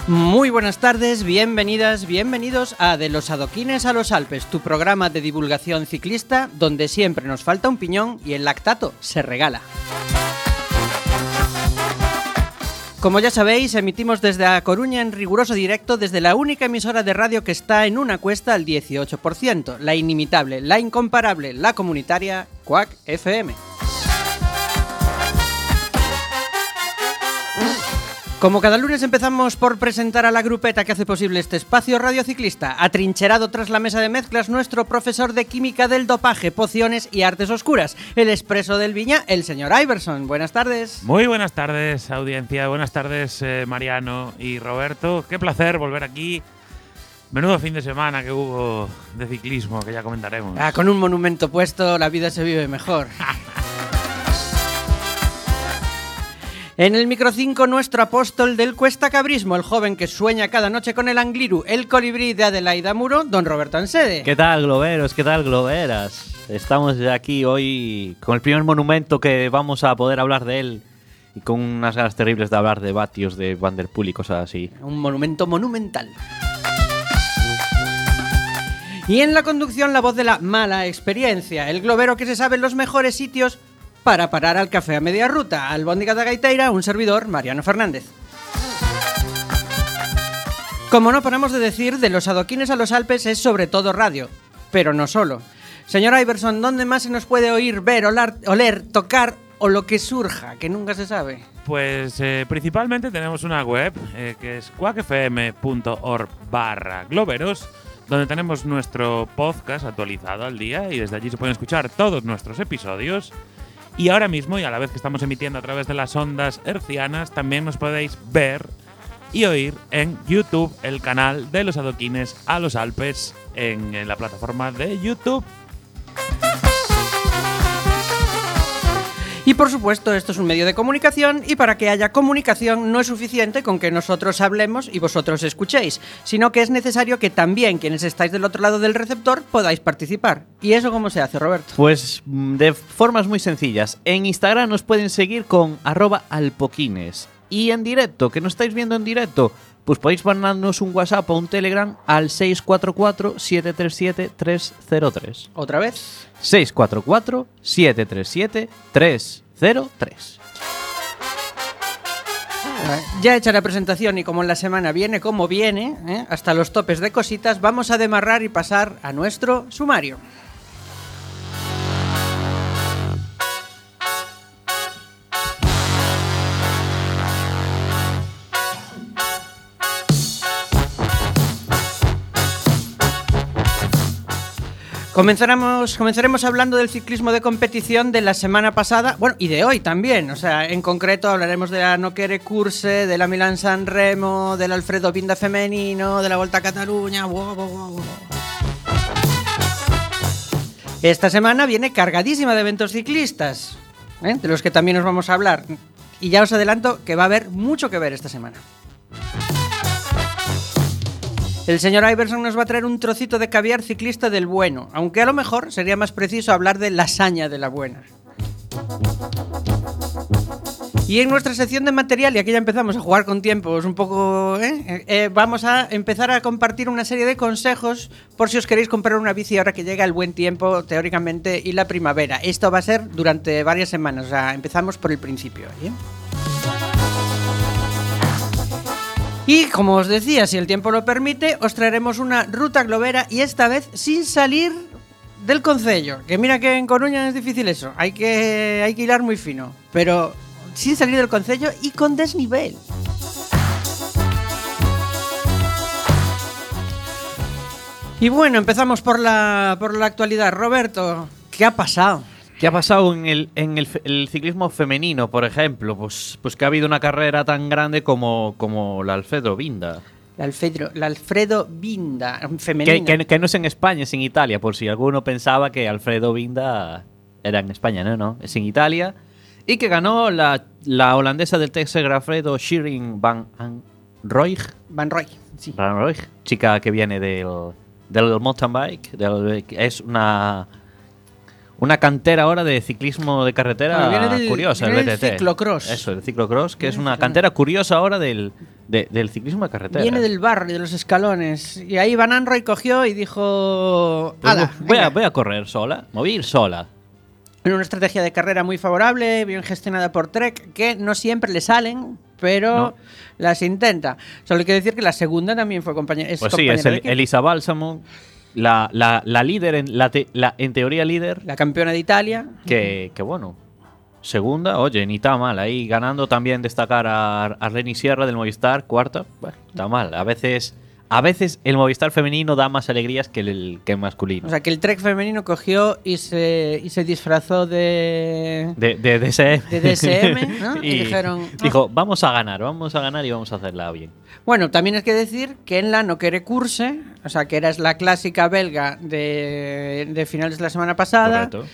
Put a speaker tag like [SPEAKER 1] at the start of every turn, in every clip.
[SPEAKER 1] Muy buenas tardes, bienvenidas, bienvenidos a De los Adoquines a los Alpes, tu programa de divulgación ciclista donde siempre nos falta un piñón y el lactato se regala. Como ya sabéis, emitimos desde A Coruña en riguroso directo desde la única emisora de radio que está en una cuesta al 18%, la inimitable, la incomparable, la comunitaria Quack FM. Como cada lunes empezamos por presentar a la grupeta que hace posible este espacio radiociclista. Atrincherado tras la mesa de mezclas nuestro profesor de química del dopaje, pociones y artes oscuras, el expreso del Viña, el señor Iverson. Buenas tardes.
[SPEAKER 2] Muy buenas tardes, audiencia. Buenas tardes, Mariano y Roberto. Qué placer volver aquí. Menudo fin de semana que hubo de ciclismo, que ya comentaremos.
[SPEAKER 1] Con un monumento puesto, la vida se vive mejor. En el micro 5, nuestro apóstol del cuestacabrismo, el joven que sueña cada noche con el Angliru, el colibrí de Adelaida Muro, don Roberto Ansede.
[SPEAKER 3] ¿Qué tal, globeros? ¿Qué tal, globeras? Estamos ya aquí hoy con el primer monumento que vamos a poder hablar de él y con unas ganas terribles de hablar de vatios, de Van der Poel y cosas así.
[SPEAKER 1] Un monumento monumental. Y en la conducción, la voz de la mala experiencia, el globero que se sabe en los mejores sitios para parar al café a media ruta, albóndiga da gaiteira, un servidor, Mariano Fernández. Como no paramos de decir, De los Adoquines a los Alpes es sobre todo radio, pero no solo. Señor Iverson, ¿dónde más se nos puede oír, ver, oler, tocar o lo que surja, que nunca se sabe?
[SPEAKER 2] Pues principalmente tenemos una web que es quackfm.org/globeros, donde tenemos nuestro podcast actualizado al día y desde allí se pueden escuchar todos nuestros episodios. Y ahora mismo, y a la vez que estamos emitiendo a través de las ondas hercianas, también nos podéis ver y oír en YouTube, el canal de los Adoquines a los Alpes, en la plataforma de YouTube.
[SPEAKER 1] Y por supuesto, esto es un medio de comunicación y para que haya comunicación no es suficiente con que nosotros hablemos y vosotros escuchéis, sino que es necesario que también quienes estáis del otro lado del receptor podáis participar. ¿Y eso cómo se hace, Roberto?
[SPEAKER 3] Pues de formas muy sencillas. En Instagram nos pueden seguir con @alpoquines. Y en directo, que no estáis viendo en directo, pues podéis mandarnos un WhatsApp o un Telegram al 644-737-303.
[SPEAKER 1] ¿Otra vez?
[SPEAKER 3] 644-737-303.
[SPEAKER 1] Ya hecha la presentación y como en la semana viene como viene, hasta los topes de cositas, vamos a demarrar y pasar a nuestro sumario. Comenzaremos hablando del ciclismo de competición de la semana pasada, bueno, y de hoy también. O sea, en concreto hablaremos de la Nokere Curse, de la Milán-San Remo, del Alfredo Binda femenino, de la Volta a Cataluña. Wow. Esta semana viene cargadísima de eventos ciclistas, de los que también os vamos a hablar. Y ya os adelanto que va a haber mucho que ver esta semana. El señor Iverson nos va a traer un trocito de caviar ciclista del bueno, aunque a lo mejor sería más preciso hablar de lasaña de la buena. Y en nuestra sección de material, y aquí ya empezamos a jugar con tiempos un poco, vamos a empezar a compartir una serie de consejos por si os queréis comprar una bici ahora que llega el buen tiempo, teóricamente, y la primavera. Esto va a ser durante varias semanas, o sea, empezamos por el principio, ¿eh? Y como os decía, si el tiempo lo permite, os traeremos una ruta globera y esta vez sin salir del concello. Que mira que en Coruña es difícil eso, hay que hilar muy fino, pero sin salir del concello y con desnivel. Y bueno, empezamos por la actualidad. Roberto, ¿qué ha pasado?
[SPEAKER 3] ¿Qué ha pasado en el ciclismo femenino, por ejemplo? Pues que ha habido una carrera tan grande como la Alfredo Binda.
[SPEAKER 1] La Alfredo Binda, femenina.
[SPEAKER 3] Que no es en España, es en Italia, por si alguno pensaba que Alfredo Binda era en España. No, es en Italia. Y que ganó la holandesa del Texel Alfredo Shirin Van Rooij.
[SPEAKER 1] Van Rooij, sí.
[SPEAKER 3] Van Rooij, chica que viene del mountain bike. Es una cantera ahora de ciclismo de carretera curiosa,
[SPEAKER 1] viene
[SPEAKER 3] el BTT.
[SPEAKER 1] del ciclocross.
[SPEAKER 3] Eso, el ciclocross, que es una cantera curiosa ahora del ciclismo de carretera.
[SPEAKER 1] Viene del barrio, de los escalones. Y ahí Van Anroy cogió y dijo...
[SPEAKER 3] Pues
[SPEAKER 1] "Ala,
[SPEAKER 3] voy a correr sola, me voy a ir sola.
[SPEAKER 1] En una estrategia de carrera muy favorable, bien gestionada por Trek, que no siempre le salen, pero
[SPEAKER 3] No.
[SPEAKER 1] las intenta. Solo hay que decir que la segunda también fue compañera.
[SPEAKER 3] Pues sí, es Elisa Bálsamo, la líder, en teoría líder,
[SPEAKER 1] la campeona de Italia.
[SPEAKER 3] que bueno, segunda, oye, ni está mal. Ahí ganando también destacar a Reni Sierra del Movistar, cuarta, bueno, está mal. A veces el Movistar femenino da más alegrías que el masculino.
[SPEAKER 1] O sea, que el Trek femenino cogió y se disfrazó de
[SPEAKER 3] DSM.
[SPEAKER 1] de DSM, ¿no? Y dijeron,
[SPEAKER 3] dijo, vamos a ganar y vamos a hacerla bien.
[SPEAKER 1] Bueno, también hay que decir que en la No Quiere Curse, o sea, que era la clásica belga de finales de la semana pasada.
[SPEAKER 3] Correcto.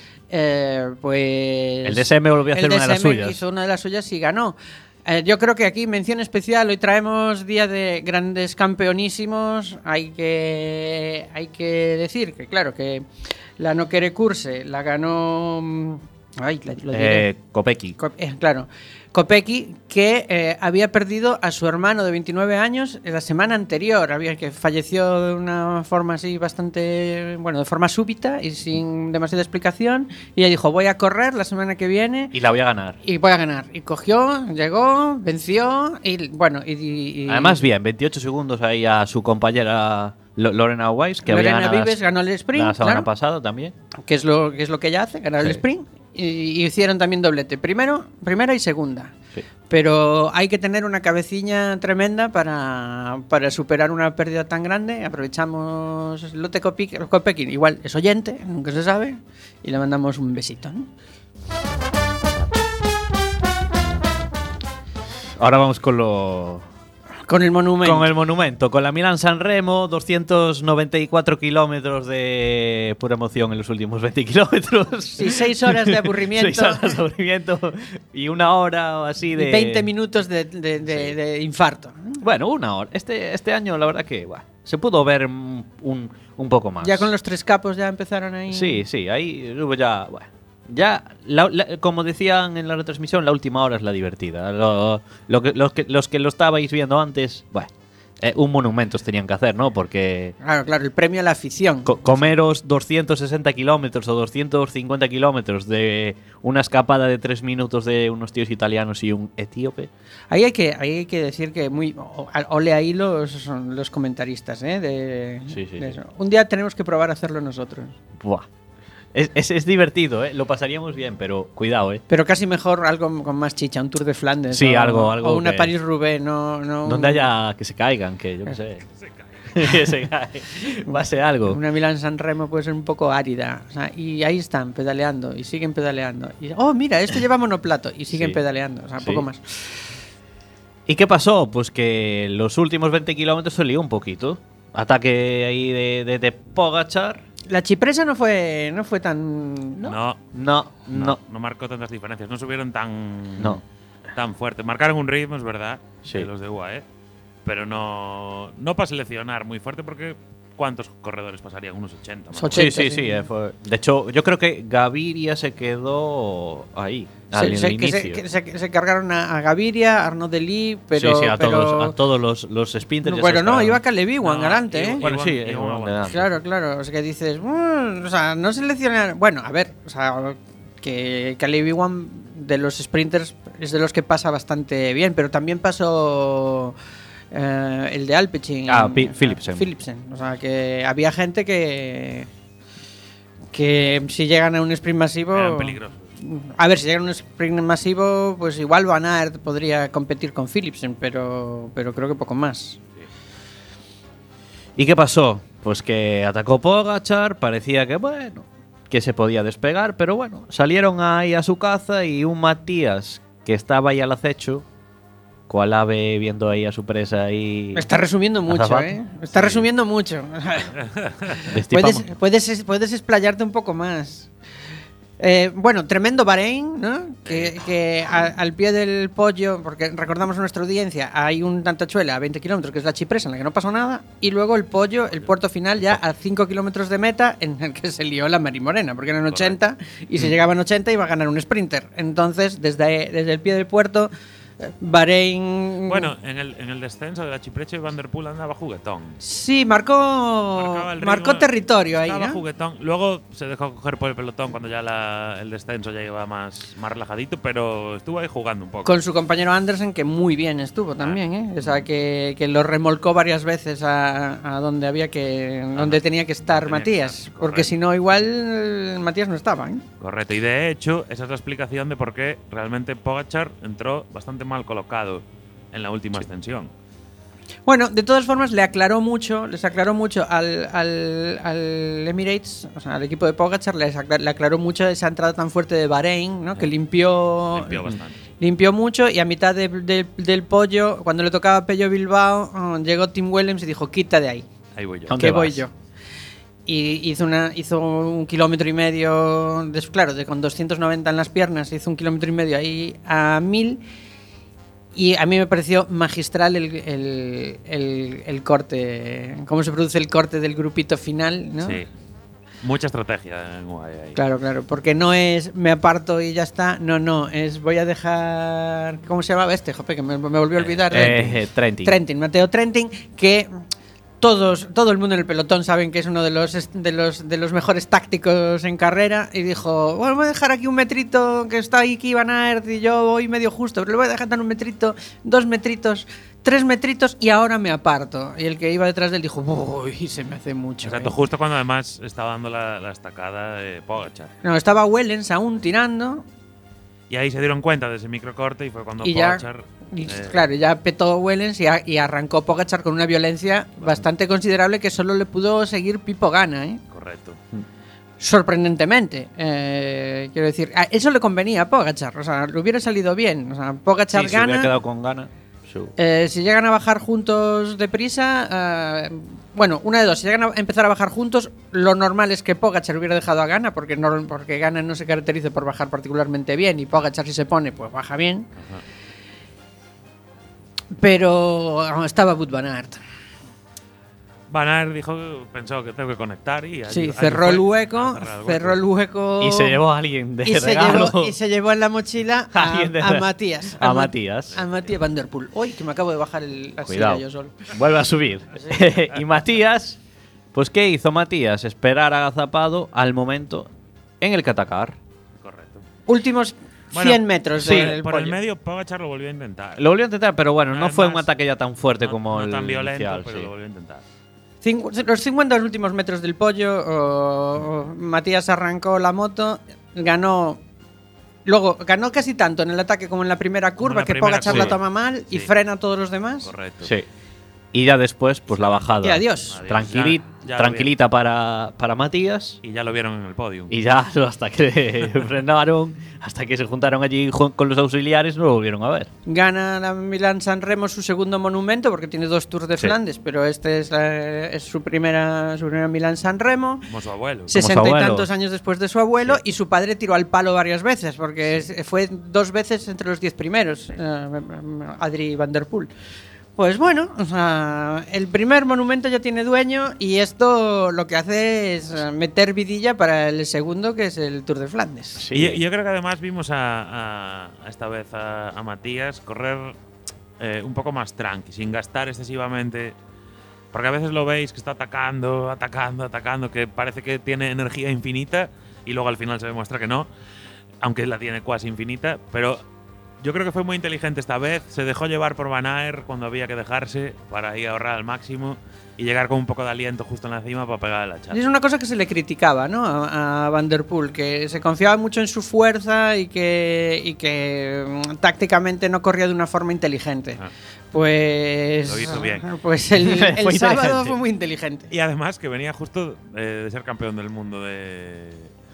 [SPEAKER 1] Pues
[SPEAKER 3] El DSM volvió a hacer
[SPEAKER 1] el
[SPEAKER 3] una de las
[SPEAKER 1] DSM
[SPEAKER 3] suyas.
[SPEAKER 1] hizo una de las suyas y ganó. Yo creo que aquí, mención especial, hoy traemos día de grandes campeonísimos. Hay que decir que, claro, que la No Quiere Curse la ganó... Ay, lo diré.
[SPEAKER 3] Kopecky.
[SPEAKER 1] Claro, Kopecky, que había perdido a su hermano de 29 años la semana anterior, que falleció de una forma así bastante, bueno, de forma súbita y sin demasiada explicación, y ella dijo, voy a correr la semana que viene
[SPEAKER 3] Y la voy a ganar.
[SPEAKER 1] y voy a ganar. Y cogió, llegó, venció y bueno, y
[SPEAKER 3] Además, bien, 28 segundos ahí a su compañera Lorena Weiss, que
[SPEAKER 1] Lorena
[SPEAKER 3] había ganado
[SPEAKER 1] Vives ganó el sprint,
[SPEAKER 3] la semana
[SPEAKER 1] claro,
[SPEAKER 3] pasada también.
[SPEAKER 1] que es lo que ella hace, ganar el
[SPEAKER 3] Sí.
[SPEAKER 1] sprint. Y hicieron también doblete, primera y segunda.
[SPEAKER 3] Sí.
[SPEAKER 1] Pero hay que tener una cabeciña tremenda para superar una pérdida tan grande. Aprovechamos Lotte Kopecky, igual es oyente, nunca se sabe, y le mandamos un besito, ¿no?
[SPEAKER 3] Ahora vamos con
[SPEAKER 1] el monumento.
[SPEAKER 3] con la Milán-San Remo, 294 kilómetros de pura emoción en los últimos 20 kilómetros.
[SPEAKER 1] Sí, 6 horas de aburrimiento.
[SPEAKER 3] 6 horas de aburrimiento y una hora o así de...
[SPEAKER 1] Y 20 minutos de infarto.
[SPEAKER 3] Bueno, una hora. Este año la verdad que se pudo ver un poco más.
[SPEAKER 1] Ya con los 3 capos ya empezaron ahí.
[SPEAKER 3] Sí, ahí hubo ya... Bueno, ya, como decían en la retransmisión, la última hora es la divertida. Los que lo estabais viendo antes, bueno, un monumento tenían que hacer, ¿no? Porque
[SPEAKER 1] Claro, el premio a la afición.
[SPEAKER 3] comeros 260 kilómetros o 250 kilómetros de una escapada de 3 minutos de unos tíos italianos y un etíope.
[SPEAKER 1] Ahí hay que decir que ole ahí los comentaristas, ¿eh?
[SPEAKER 3] Sí.
[SPEAKER 1] De eso. Un día tenemos que probar a hacerlo nosotros.
[SPEAKER 3] Buah. Es divertido, ¿eh? Lo pasaríamos bien, pero cuidado, ¿eh?
[SPEAKER 1] Pero casi mejor algo con más chicha, un Tour de Flandes.
[SPEAKER 3] Sí,
[SPEAKER 1] o
[SPEAKER 3] algo
[SPEAKER 1] o una
[SPEAKER 3] que-
[SPEAKER 1] París-Roubaix, no
[SPEAKER 3] Donde haya que se caigan, que yo qué sé. Que se cae. Va a ser algo.
[SPEAKER 1] Una Milán-San Remo puede ser un poco árida. O sea, y ahí están, pedaleando, y siguen pedaleando. Y, mira, esto lleva monoplato, y siguen
[SPEAKER 3] Sí.
[SPEAKER 1] pedaleando. O sea,
[SPEAKER 3] Sí.
[SPEAKER 1] poco más.
[SPEAKER 3] ¿Y qué pasó? Pues que los últimos 20 kilómetros se lió un poquito. Ataque ahí de Pogačar.
[SPEAKER 1] La chipresa no fue tan...
[SPEAKER 2] No marcó tantas diferencias. No subieron tan fuerte. Marcaron un ritmo, es verdad,
[SPEAKER 3] Sí.
[SPEAKER 2] de los de UAE. Pero no para seleccionar muy fuerte porque ¿cuántos corredores pasarían? Unos 80. más o menos.
[SPEAKER 1] 80.
[SPEAKER 3] Sí. De hecho, yo creo que Gaviria se quedó ahí. Al inicio.
[SPEAKER 1] Se cargaron a Gaviria, a Arnaud Delis, pero...
[SPEAKER 3] sí, a todos los sprinters.
[SPEAKER 1] Bueno,
[SPEAKER 3] ya se
[SPEAKER 1] no,
[SPEAKER 3] esperaban.
[SPEAKER 1] iba Calebi-Wan
[SPEAKER 2] No,
[SPEAKER 1] adelante, ¿eh?
[SPEAKER 3] Bueno, sí,
[SPEAKER 2] Iwan
[SPEAKER 3] adelante.
[SPEAKER 1] Claro. O sea, que dices... o sea, no seleccionar... Bueno, a ver, o sea, que Calebi-Wan de los sprinters es de los que pasa bastante bien, pero también pasó... el de Alpecin.
[SPEAKER 3] Philipsen.
[SPEAKER 1] O sea, que había gente que si llegan a un sprint masivo...
[SPEAKER 2] Eran peligrosos.
[SPEAKER 1] A ver, si llegan a un sprint masivo, pues igual Van Aert podría competir con Philipsen, pero creo que poco más.
[SPEAKER 3] ¿Y qué pasó? Pues que atacó Pogačar, parecía que se podía despegar, pero bueno, salieron ahí a su caza y un Matías que estaba ahí al acecho, cual ave viendo ahí a su presa ahí.
[SPEAKER 1] Está resumiendo mucho,
[SPEAKER 3] Azafato.
[SPEAKER 1] ¿eh? Está resumiendo mucho.
[SPEAKER 3] Destipamos.
[SPEAKER 1] puedes explayarte un poco más. Bueno, tremendo Bahrein, ¿no? Que al pie del Pollo, porque recordamos a nuestra audiencia, hay un Tantachuela a 20 kilómetros, que es la Chipresa, en la que no pasó nada, y luego el Pollo, el puerto final, ya a 5 kilómetros de meta, en el que se lió la Marimorena, porque eran 80, y si llegaban 80 iba a ganar un sprinter. Entonces, desde el pie del puerto, Bahrein...
[SPEAKER 2] Bueno, en el descenso de la Chiprecha y Van der Poel andaba juguetón.
[SPEAKER 1] Sí, marcó territorio ahí,
[SPEAKER 2] Estaba
[SPEAKER 1] ¿no?
[SPEAKER 2] juguetón. Luego se dejó coger por el pelotón cuando ya el descenso ya iba más relajadito, pero estuvo ahí jugando un poco.
[SPEAKER 1] Con su compañero Andersen, que muy bien estuvo también, ¿eh? O sea, que lo remolcó varias veces a donde donde tenía que estar Matías. Porque si no, igual Matías no estaba, ¿eh?
[SPEAKER 2] Correcto. Y de hecho, esa es la explicación de por qué realmente Pogačar entró bastante mal colocado en la última ascensión.
[SPEAKER 1] Bueno, de todas formas, les aclaró mucho al Emirates, o sea, al equipo de Pogačar, le aclaró mucho esa entrada tan fuerte de Bahrein, ¿no? Que limpió
[SPEAKER 2] Bastante.
[SPEAKER 1] Limpió mucho, y a mitad del Pollo, cuando le tocaba a Pello Bilbao, llegó Tim Willems y dijo: quita de ahí,
[SPEAKER 2] Ahí voy yo.
[SPEAKER 3] ¿Dónde
[SPEAKER 1] que
[SPEAKER 3] vas?
[SPEAKER 1] voy yo. Y hizo 1,5 kilómetros, claro, con 290 en las piernas, hizo 1,5 kilómetros ahí a 1000. Y a mí me pareció magistral el corte, cómo se produce el corte del grupito final, ¿no?
[SPEAKER 2] Sí. Mucha estrategia en UAE ahí.
[SPEAKER 1] Claro, porque no es me aparto y ya está, no, es voy a dejar... ¿Cómo se llamaba este? Jope, que me volvió a olvidar.
[SPEAKER 3] Trentin.
[SPEAKER 1] Mateo Trentin, que todo el mundo en el pelotón saben que es uno de los mejores tácticos en carrera, y dijo: bueno, voy a dejar aquí un metrito, que está ahí Van Aert y yo voy medio justo, pero le voy a dejar tan un metrito, 2 metritos, 3 metritos, y ahora me aparto. Y el que iba detrás de él dijo: uy, se me hace mucho.
[SPEAKER 2] Exacto, justo cuando además estaba dando la estacada de Pogačar.
[SPEAKER 1] No, estaba Wellens aún tirando.
[SPEAKER 2] Y ahí se dieron cuenta de ese microcorte y fue cuando
[SPEAKER 1] Y ya,
[SPEAKER 2] Pogačar…
[SPEAKER 1] claro, ya petó Wellens y arrancó Pogačar con una violencia bastante considerable, que solo le pudo seguir Pipo Gana, ¿eh?
[SPEAKER 2] Correcto.
[SPEAKER 1] Sorprendentemente. Quiero decir, a eso le convenía a Pogačar, o sea, le hubiera salido bien. O sea, Pogačar
[SPEAKER 3] Sí, si hubiera
[SPEAKER 1] gana.
[SPEAKER 3] quedado con gana.
[SPEAKER 1] Si llegan a bajar juntos deprisa, bueno, una de dos: si llegan a empezar a bajar juntos, lo normal es que Pogačar hubiera dejado a Gana, porque Gana no se caracteriza por bajar particularmente bien, y Pogačar, si se pone, pues baja bien.
[SPEAKER 2] Ajá.
[SPEAKER 1] Pero estaba Wout van Aert.
[SPEAKER 2] Van Aert pensó que tengo que conectar y…
[SPEAKER 1] Sí,
[SPEAKER 2] ahí
[SPEAKER 1] cerró
[SPEAKER 2] fue.
[SPEAKER 1] el hueco,
[SPEAKER 2] Cerró el hueco.
[SPEAKER 3] Y se llevó a alguien de
[SPEAKER 1] y
[SPEAKER 3] regalo.
[SPEAKER 1] se llevó en la mochila
[SPEAKER 3] Alguien de
[SPEAKER 1] a Matías.
[SPEAKER 3] A Matías.
[SPEAKER 1] A Matías Van der Poel. Uy, que me acabo de bajar la
[SPEAKER 3] Cuidado.
[SPEAKER 1] silla yo solo.
[SPEAKER 3] Vuelve a subir. Y Matías, pues ¿qué hizo Matías? Esperar agazapado al momento en el que atacar.
[SPEAKER 2] Correcto.
[SPEAKER 1] Últimos
[SPEAKER 2] Bueno,
[SPEAKER 1] 100 metros
[SPEAKER 3] sí,
[SPEAKER 1] del
[SPEAKER 2] Por el
[SPEAKER 1] pollo.
[SPEAKER 2] medio, Pogačar lo volvió a intentar.
[SPEAKER 3] Lo volvió a intentar, pero bueno, no
[SPEAKER 2] Además,
[SPEAKER 3] fue un ataque ya tan fuerte como
[SPEAKER 2] no
[SPEAKER 3] el
[SPEAKER 2] tan violento,
[SPEAKER 3] inicial.
[SPEAKER 2] pero
[SPEAKER 3] Sí.
[SPEAKER 2] lo volvió a intentar.
[SPEAKER 1] Los 50 últimos metros del pollo, Matías arrancó la moto, ganó. Luego ganó casi tanto en el ataque como en la primera curva,
[SPEAKER 2] la
[SPEAKER 1] que
[SPEAKER 2] primera
[SPEAKER 1] Pogačar la
[SPEAKER 2] curva.
[SPEAKER 1] toma mal y
[SPEAKER 2] Sí.
[SPEAKER 1] frena a todos los demás.
[SPEAKER 2] Correcto.
[SPEAKER 3] Sí. Y ya después, pues la bajada.
[SPEAKER 1] Y adiós.
[SPEAKER 2] Ya
[SPEAKER 3] Tranquilita para Matías.
[SPEAKER 2] Y ya lo vieron en el podio.
[SPEAKER 3] Y ya hasta que frenaron, hasta que se juntaron allí con los auxiliares, no lo volvieron a ver.
[SPEAKER 1] Gana la Milán-San Remo, su segundo monumento, porque tiene 2 Tours de
[SPEAKER 3] Sí.
[SPEAKER 1] Flandes, pero este es su primera
[SPEAKER 2] Como
[SPEAKER 1] Milán-San Remo.
[SPEAKER 2] su abuelo.
[SPEAKER 1] 60 y
[SPEAKER 3] abuelo.
[SPEAKER 1] tantos años después de su abuelo,
[SPEAKER 3] Sí.
[SPEAKER 1] y su padre tiró al palo varias veces, porque fue 2 veces entre los 10 primeros, Adri Van der Poel. Pues bueno, o sea, el primer monumento ya tiene dueño, y esto lo que hace es meter vidilla para el segundo, que es el Tour de Flandes.
[SPEAKER 3] Sí.
[SPEAKER 2] Y yo creo que además vimos esta vez a Matías correr un poco más tranqui, sin gastar excesivamente. Porque a veces lo veis que está atacando, que parece que tiene energía infinita y luego al final se demuestra que no, aunque la tiene casi infinita. Pero yo creo que fue muy inteligente esta vez, se dejó llevar por Van Aert cuando había que dejarse para ahí ahorrar al máximo y llegar con un poco de aliento justo en la cima para pegar la
[SPEAKER 1] Y
[SPEAKER 2] chapa.
[SPEAKER 1] es una cosa que se le criticaba, ¿no? A Van der Poel, que se confiaba mucho en su fuerza y que tácticamente no corría de una forma inteligente.
[SPEAKER 2] Ah.
[SPEAKER 1] Pues
[SPEAKER 2] Lo hizo bien.
[SPEAKER 1] Pues el
[SPEAKER 3] Fue
[SPEAKER 1] sábado
[SPEAKER 3] inteligente.
[SPEAKER 1] fue muy inteligente.
[SPEAKER 2] Y además que venía justo de ser campeón del mundo de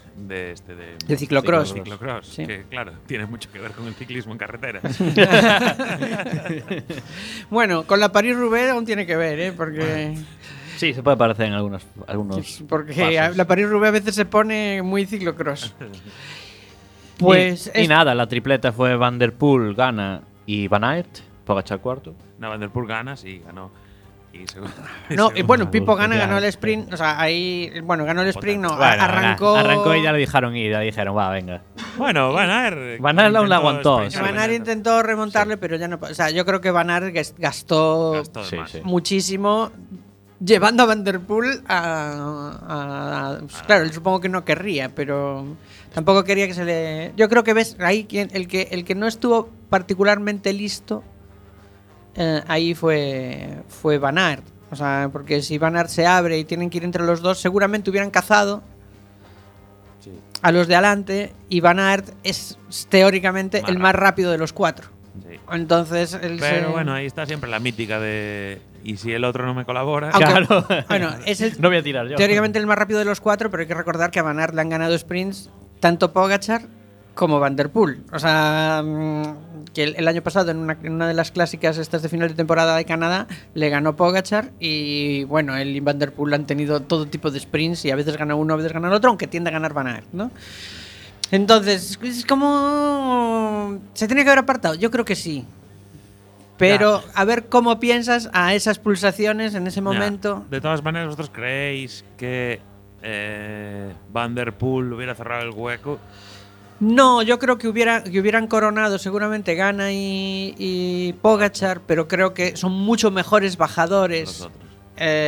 [SPEAKER 1] ciclocross.
[SPEAKER 2] ciclocross,
[SPEAKER 1] Sí.
[SPEAKER 2] que claro, tiene mucho que ver con el ciclismo en carretera.
[SPEAKER 1] Bueno, con la París-Roubaix aún tiene que ver, ¿eh? Porque
[SPEAKER 3] Sí, se puede parecer en algunos
[SPEAKER 1] Porque
[SPEAKER 3] pasos.
[SPEAKER 1] la París-Roubaix a veces se pone muy ciclocross. Pues
[SPEAKER 3] y nada, la tripleta fue Van der Poel, Gana y Van Aert, Pogačar cuarto.
[SPEAKER 2] No, Van der Poel gana, sí, ganó. Y
[SPEAKER 1] No, y bueno, Pipo
[SPEAKER 3] Ya.
[SPEAKER 1] ganó el sprint, o sea, ahí, bueno, ganó el sprint, no,
[SPEAKER 3] Bueno,
[SPEAKER 1] arrancó
[SPEAKER 3] y ya le dejaron ir, ya dijeron, va, venga.
[SPEAKER 2] Bueno, Van Aert.
[SPEAKER 3] Van Aert aún la aguantó,
[SPEAKER 2] sprintar,
[SPEAKER 1] Van Aert intentó remontarle, pero ya no, o sea, yo creo que Van Aert gastó
[SPEAKER 2] de
[SPEAKER 3] Sí,
[SPEAKER 2] más.
[SPEAKER 3] sí.
[SPEAKER 1] muchísimo llevando a Van der Poel pues, claro, él supongo que no querría, pero tampoco quería que se le. Yo creo que ves ahí el que no estuvo particularmente listo. Ahí fue Van Aert. O sea, porque si Van Aert se abre y tienen que ir entre los dos, seguramente hubieran cazado
[SPEAKER 2] Sí.
[SPEAKER 1] a los de adelante. Y Van Aert es teóricamente
[SPEAKER 2] Más
[SPEAKER 1] el más rápido de los cuatro.
[SPEAKER 2] Sí.
[SPEAKER 1] Entonces, él
[SPEAKER 2] Pero bueno, ahí está siempre la mítica de. ¿Y si el otro no me colabora?
[SPEAKER 1] Aunque-
[SPEAKER 3] Claro.
[SPEAKER 1] Bueno, es el,
[SPEAKER 3] No voy a tirar yo.
[SPEAKER 1] teóricamente el más rápido de los cuatro, pero hay que recordar que a Van Aert le han ganado sprints tanto Pogačar como Van der Poel. O sea, que el año pasado en una de las clásicas estas de final de temporada de Canadá le ganó Pogačar y bueno, él y Van der Poel han tenido todo tipo de sprints y a veces gana uno, a veces gana el otro, aunque tiende a ganar Van Aert, ¿no? Entonces, es como... ¿Se tiene que haber apartado? Yo creo que sí. Pero a ver cómo piensas a esas pulsaciones en ese
[SPEAKER 2] Ya.
[SPEAKER 1] momento.
[SPEAKER 2] De todas maneras, ¿vosotros creéis que Van der Poel hubiera cerrado el hueco?
[SPEAKER 1] No, yo creo que hubieran coronado seguramente Gana y Pogačar, pero creo que son mucho mejores bajadores
[SPEAKER 2] Los otros.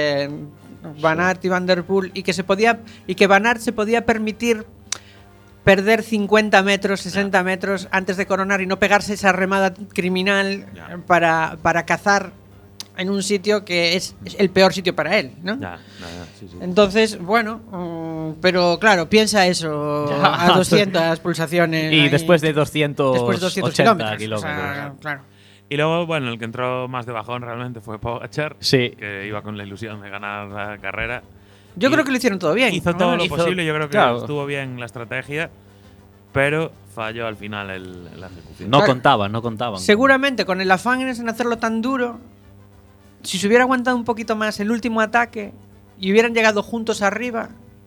[SPEAKER 1] Van Aert y Van der Poel y que Van Aert se podía permitir perder 50 metros, 60 metros antes de coronar y no pegarse esa remada criminal
[SPEAKER 2] Ya.
[SPEAKER 1] para cazar en un sitio que es el peor sitio para él, ¿no?
[SPEAKER 2] Ya, sí, sí.
[SPEAKER 1] Entonces, bueno, pero claro, piensa eso
[SPEAKER 3] Ya.
[SPEAKER 1] a 200 pulsaciones.
[SPEAKER 3] Y
[SPEAKER 1] ahí,
[SPEAKER 3] después de 280
[SPEAKER 1] después de 200 kilómetros.
[SPEAKER 3] kilómetros.
[SPEAKER 1] O sea, claro.
[SPEAKER 2] Y luego, bueno, el que entró más de bajón realmente fue Pogačar,
[SPEAKER 3] Sí.
[SPEAKER 2] que iba con la ilusión de ganar la carrera.
[SPEAKER 1] Yo
[SPEAKER 2] Y
[SPEAKER 1] creo que lo hicieron todo bien.
[SPEAKER 2] Hizo todo lo
[SPEAKER 3] Hizo-
[SPEAKER 2] posible, yo creo que
[SPEAKER 3] claro.
[SPEAKER 2] estuvo bien la estrategia, pero falló al final la ejecución.
[SPEAKER 3] No
[SPEAKER 1] Claro.
[SPEAKER 3] contaban.
[SPEAKER 1] Seguramente con el afán en hacerlo tan duro, si se hubiera aguantado un poquito más el último ataque y hubieran llegado juntos arriba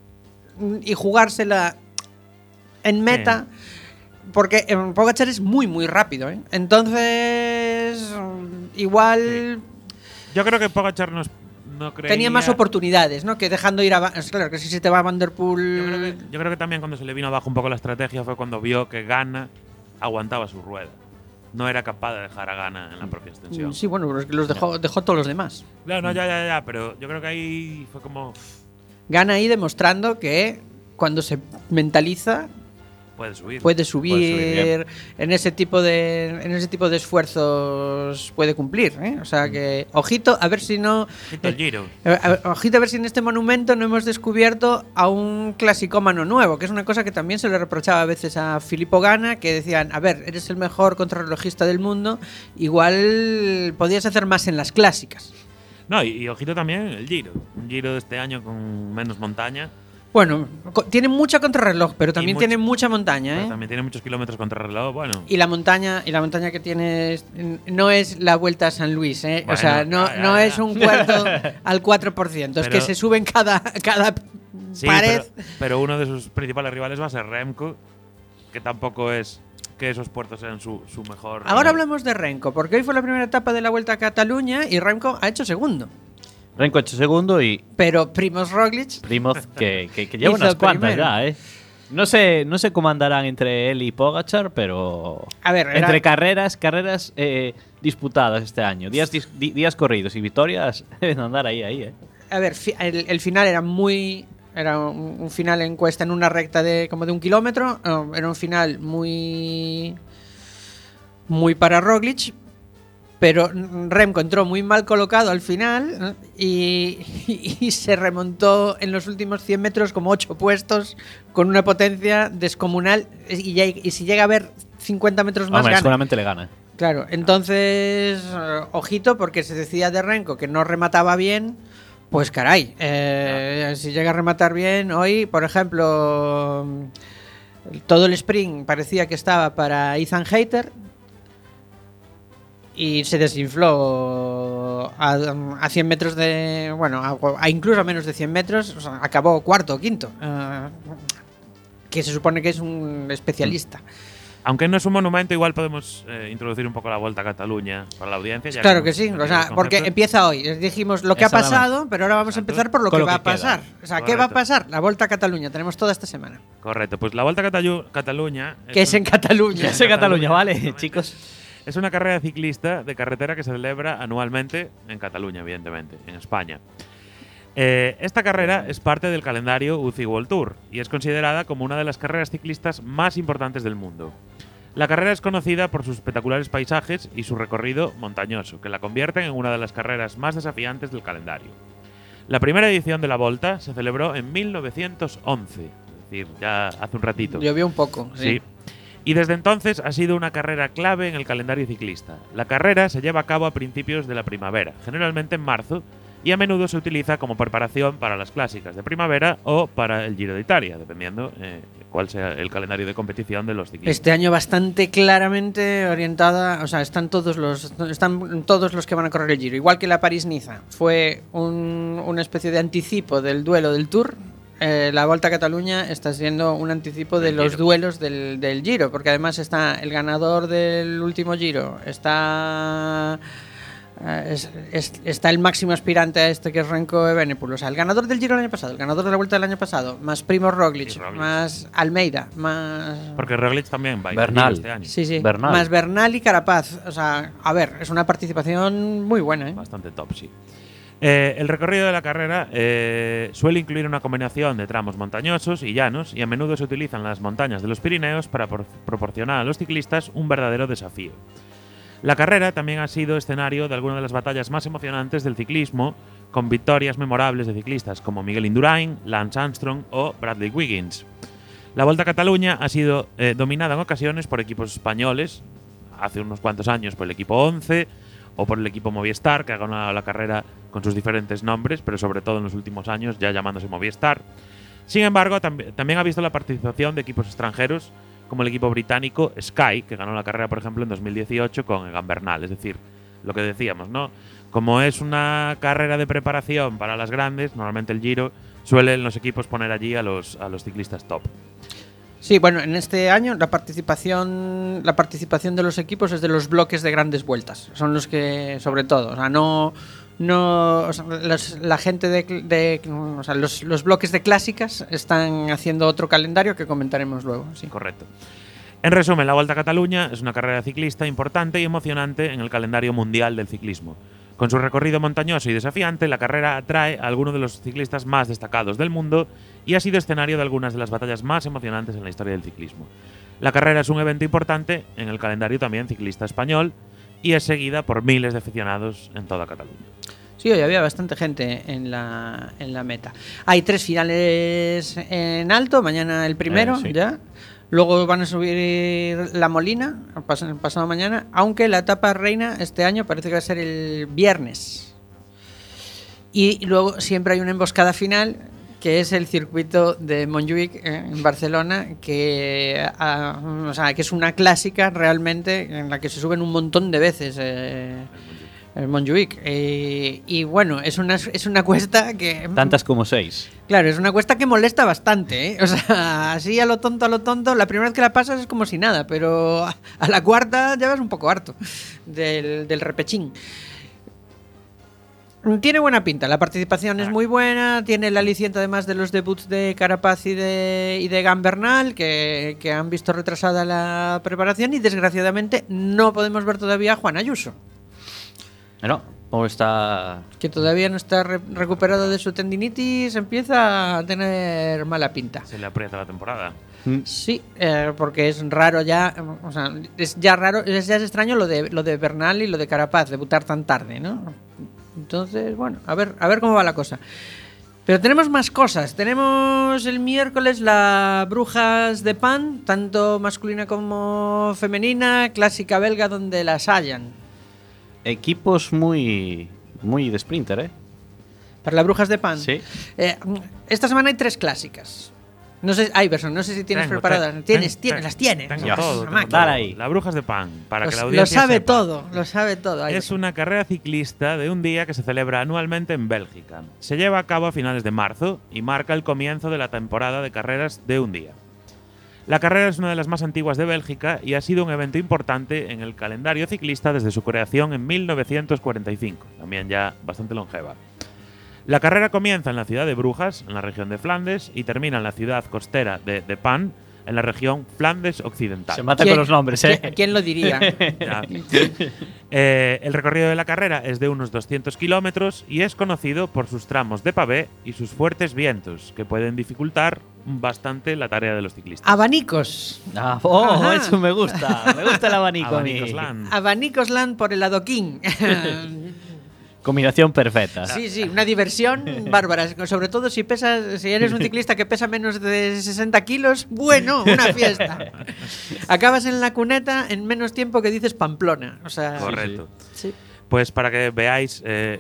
[SPEAKER 1] y jugársela en meta, porque Pogačar es muy, muy rápido, ¿eh? Entonces, igual
[SPEAKER 2] Yo creo que Pogačar no creía…
[SPEAKER 1] tenía más oportunidades, ¿no? Que dejando ir a. Claro, que si se te va a Van der Poel.
[SPEAKER 2] Yo creo que también cuando se le vino abajo un poco la estrategia fue cuando vio que Gana aguantaba su rueda. No era capaz de dejar a Gana en la propia extensión.
[SPEAKER 1] Sí, bueno, pero es que los dejó todos los demás.
[SPEAKER 2] Claro, no, ya, pero yo creo que ahí fue como…
[SPEAKER 1] Gana ahí demostrando que cuando se mentaliza
[SPEAKER 2] Puede subir.
[SPEAKER 1] puede subir,
[SPEAKER 3] bien.
[SPEAKER 1] en ese tipo de esfuerzos puede cumplir, ¿eh? O sea que ojito a ver si no
[SPEAKER 2] El Giro.
[SPEAKER 1] ojito a ver si en este monumento no hemos descubierto a un clasicómano nuevo, que es una cosa que también se le reprochaba a veces a Filippo Ganna, que decían, a ver, eres el mejor contrarrelojista del mundo, igual podías hacer más en las clásicas.
[SPEAKER 2] No, y ojito también el Giro. Un Giro de este año con menos montaña.
[SPEAKER 1] Bueno, tiene mucha contrarreloj, pero también
[SPEAKER 2] mucho-
[SPEAKER 1] tiene mucha montaña,
[SPEAKER 2] Pero
[SPEAKER 1] ¿eh?
[SPEAKER 2] también tiene muchos kilómetros contra reloj. Bueno,
[SPEAKER 1] Y la montaña que tiene no es la Vuelta a San Luis, ¿eh?
[SPEAKER 2] Bueno,
[SPEAKER 1] o sea, no,
[SPEAKER 2] ya,
[SPEAKER 1] no
[SPEAKER 2] ya.
[SPEAKER 1] es un cuarto al 4%, es que
[SPEAKER 2] Pero-
[SPEAKER 1] se suben cada
[SPEAKER 2] sí,
[SPEAKER 1] pared.
[SPEAKER 2] pero uno de sus principales rivales va a ser Remco, que tampoco es que esos puertos sean su mejor.
[SPEAKER 1] Ahora hablamos de Renko, porque hoy fue la primera etapa de la Vuelta a Cataluña y Remco ha hecho segundo.
[SPEAKER 3] Renko ha hecho segundo y
[SPEAKER 1] Pero Primoz Roglic,
[SPEAKER 3] Primoz que lleva
[SPEAKER 1] Hizo
[SPEAKER 3] unas cuantas
[SPEAKER 1] primero.
[SPEAKER 3] ya, ¿eh? No sé cómo andarán entre él y Pogačar, pero
[SPEAKER 1] A ver, era-
[SPEAKER 3] entre carreras disputadas este año, días corridos y victorias deben andar ahí, ¿eh?
[SPEAKER 1] a ver, el final era un final en cuesta en una recta de como de 1 kilómetro, era un final muy para Roglic. Pero Remco entró muy mal colocado al final y se remontó en los últimos 100 metros como 8 puestos con una potencia descomunal. Y si llega a haber 50 metros más,
[SPEAKER 3] Hombre,
[SPEAKER 1] gana.
[SPEAKER 3] seguramente le gana.
[SPEAKER 1] Claro, entonces, ojito, porque se decía de Remco que no remataba bien. Pues caray, si llega a rematar bien, hoy, por ejemplo, todo el sprint parecía que estaba para Ethan Hayter. Y se desinfló pero a 100 metros de... Bueno, a incluso a menos de 100 metros, o sea, acabó cuarto o quinto. Que se supone que es un especialista.
[SPEAKER 2] Aunque no es un monumento, igual podemos introducir un poco la Volta a Cataluña para la audiencia. Ya
[SPEAKER 1] Claro que sí, o sea, porque empieza hoy. Dijimos lo que ha pasado, pero ahora vamos a empezar por lo que va a pasar. O sea, ¿qué va a pasar? La Volta a Cataluña, tenemos toda esta semana.
[SPEAKER 2] Correcto, pues la Volta a Cataluña…
[SPEAKER 1] Que es en Cataluña.
[SPEAKER 3] Que es en Cataluña, ¿vale, chicos?
[SPEAKER 2] Es una carrera ciclista de carretera que se celebra anualmente en Cataluña, evidentemente, en España. Esta carrera es parte del calendario UCI World Tour y es considerada como una de las carreras ciclistas más importantes del mundo. La carrera es conocida por sus espectaculares paisajes y su recorrido montañoso, que la convierten en una de las carreras más desafiantes del calendario. La primera edición de la Volta se celebró en 1911, es decir, ya hace un ratito.
[SPEAKER 1] Llovió un poco, sí.
[SPEAKER 2] Y desde entonces ha sido una carrera clave en el calendario ciclista. La carrera se lleva a cabo a principios de la primavera, generalmente en marzo, y a menudo se utiliza como preparación para las clásicas de primavera o para el Giro de Italia, dependiendo cuál sea el calendario de competición de los ciclistas.
[SPEAKER 1] Este año bastante claramente orientada, o sea, están todos los que van a correr el Giro, igual que la París-Niza. Fue una especie de anticipo del duelo del Tour. La Volta a Cataluña está siendo un anticipo de los duelos del Giro, porque además está el ganador del último Giro, está el máximo aspirante a este, que es Renko Evenepoel. O sea, el ganador del Giro el año pasado, el ganador de la Vuelta del año pasado, más Primož Roglic, más Almeida, más…
[SPEAKER 2] Porque Roglic también va
[SPEAKER 3] Bernal
[SPEAKER 2] este año.
[SPEAKER 1] Sí.
[SPEAKER 3] Bernal.
[SPEAKER 1] Más Bernal y Carapaz. O sea, a ver, es una participación muy buena, ¿eh?
[SPEAKER 2] Bastante top, sí. El recorrido de la carrera suele incluir una combinación de tramos montañosos y llanos, y a menudo se utilizan las montañas de los Pirineos para proporcionar a los ciclistas un verdadero desafío. La carrera también ha sido escenario de algunas de las batallas más emocionantes del ciclismo, con victorias memorables de ciclistas como Miguel Indurain, Lance Armstrong o Bradley Wiggins. La Volta a Cataluña ha sido dominada en ocasiones por equipos españoles, hace unos cuantos años por el equipo 11 o por el equipo Movistar, que ha ganado la carrera con sus diferentes nombres, pero sobre todo en los últimos años ya llamándose Movistar. Sin embargo, también ha visto la participación de equipos extranjeros, como el equipo británico Sky, que ganó la carrera, por ejemplo, en 2018 con Egan Bernal. Es decir, lo que decíamos, ¿no? Como es una carrera de preparación para las grandes, normalmente el Giro, suelen los equipos poner allí a los ciclistas top.
[SPEAKER 1] Sí, bueno, en este año la participación de los equipos es de los bloques de grandes vueltas. Son los que, sobre todo, o sea, o sea, la gente o sea, los bloques de clásicas están haciendo otro calendario que comentaremos luego. Sí.
[SPEAKER 2] Correcto. En resumen, la Volta a Cataluña es una carrera ciclista importante y emocionante en el calendario mundial del ciclismo. Con su recorrido montañoso y desafiante, la carrera atrae a algunos de los ciclistas más destacados del mundo y ha sido escenario de algunas de las batallas más emocionantes en la historia del ciclismo. La carrera es un evento importante en el calendario también ciclista español y es seguida por miles de aficionados en toda Cataluña.
[SPEAKER 1] Sí, hoy había bastante gente en la meta. Hay 3 finales en alto, mañana el primero,
[SPEAKER 3] sí.
[SPEAKER 1] Ya. Luego van a subir La Molina, pasado mañana, aunque la etapa reina este año parece que va a ser el viernes. Y luego siempre hay una emboscada final, que es el circuito de Montjuïc en Barcelona, que es una clásica realmente en la que se suben un montón de veces el Montjuïc. Y bueno, es una cuesta que…
[SPEAKER 3] Tantas como 6.
[SPEAKER 1] Claro, es una cuesta que molesta bastante, ¿eh? O sea, así a lo tonto, la primera vez que la pasas es como si nada, pero a la cuarta ya vas un poco harto del repechín. Tiene buena pinta, la participación es muy buena, tiene el aliciente además de los debuts de Carapaz y de Egan Bernal, que han visto retrasada la preparación, y desgraciadamente no podemos ver todavía a Juan Ayuso.
[SPEAKER 3] No, o está…
[SPEAKER 1] Que todavía no está recuperado de su tendinitis, empieza a tener mala pinta.
[SPEAKER 2] Se le aprieta la temporada.
[SPEAKER 1] Sí, porque es raro ya, o sea, es ya extraño lo de Bernal y lo de Carapaz, debutar tan tarde, ¿no? Entonces, bueno, a ver cómo va la cosa. Pero tenemos más cosas. Tenemos el miércoles la Brujas de Pan, tanto masculina como femenina, clásica belga donde las hayan.
[SPEAKER 3] Equipos muy de sprinter, ¿eh?
[SPEAKER 1] Para las Brujas de Pan.
[SPEAKER 3] Sí.
[SPEAKER 1] Esta semana hay 3 clásicas. No sé, Iverson, no sé si tienes
[SPEAKER 2] Tengo,
[SPEAKER 1] preparadas. Las tienes.
[SPEAKER 2] Tengo
[SPEAKER 3] Dios.
[SPEAKER 2] todo.
[SPEAKER 1] Una
[SPEAKER 2] Tengo
[SPEAKER 1] máquina.
[SPEAKER 3] Dale
[SPEAKER 2] todo.
[SPEAKER 3] ahí.
[SPEAKER 2] La Brujas de Pan, para que la
[SPEAKER 1] Lo
[SPEAKER 2] audiencia
[SPEAKER 1] sabe
[SPEAKER 2] sepa.
[SPEAKER 1] todo, lo sabe todo.
[SPEAKER 2] Es
[SPEAKER 1] Iverson.
[SPEAKER 2] una carrera ciclista de un día que se celebra anualmente en Bélgica. Se lleva a cabo a finales de marzo y marca el comienzo de la temporada de carreras de un día. La carrera es una de las más antiguas de Bélgica y ha sido un evento importante en el calendario ciclista desde su creación en 1945, también ya bastante longeva. La carrera comienza en la ciudad de Brujas, en la región de Flandes, y termina en la ciudad costera de De Pan, en la región Flandes Occidental.
[SPEAKER 3] Se mata con los nombres, ¿eh?
[SPEAKER 1] ¿Quién lo diría?
[SPEAKER 2] Ya. El recorrido de la carrera es de unos 200 kilómetros y es conocido por sus tramos de pavé y sus fuertes vientos, que pueden dificultar bastante la tarea de los ciclistas.
[SPEAKER 1] Abanicos. Ajá.
[SPEAKER 3] Eso me gusta. Me gusta el abanico a mí.
[SPEAKER 2] Abanicos Land.
[SPEAKER 1] Abanicos Land por el adoquín.
[SPEAKER 3] Combinación perfecta.
[SPEAKER 1] Sí, una diversión bárbara. Sobre todo si eres un ciclista que pesa menos de 60 kilos, bueno, una fiesta. Acabas en la cuneta en menos tiempo que dices Pamplona. O sea,
[SPEAKER 2] Correcto.
[SPEAKER 1] sí.
[SPEAKER 2] Pues para que veáis,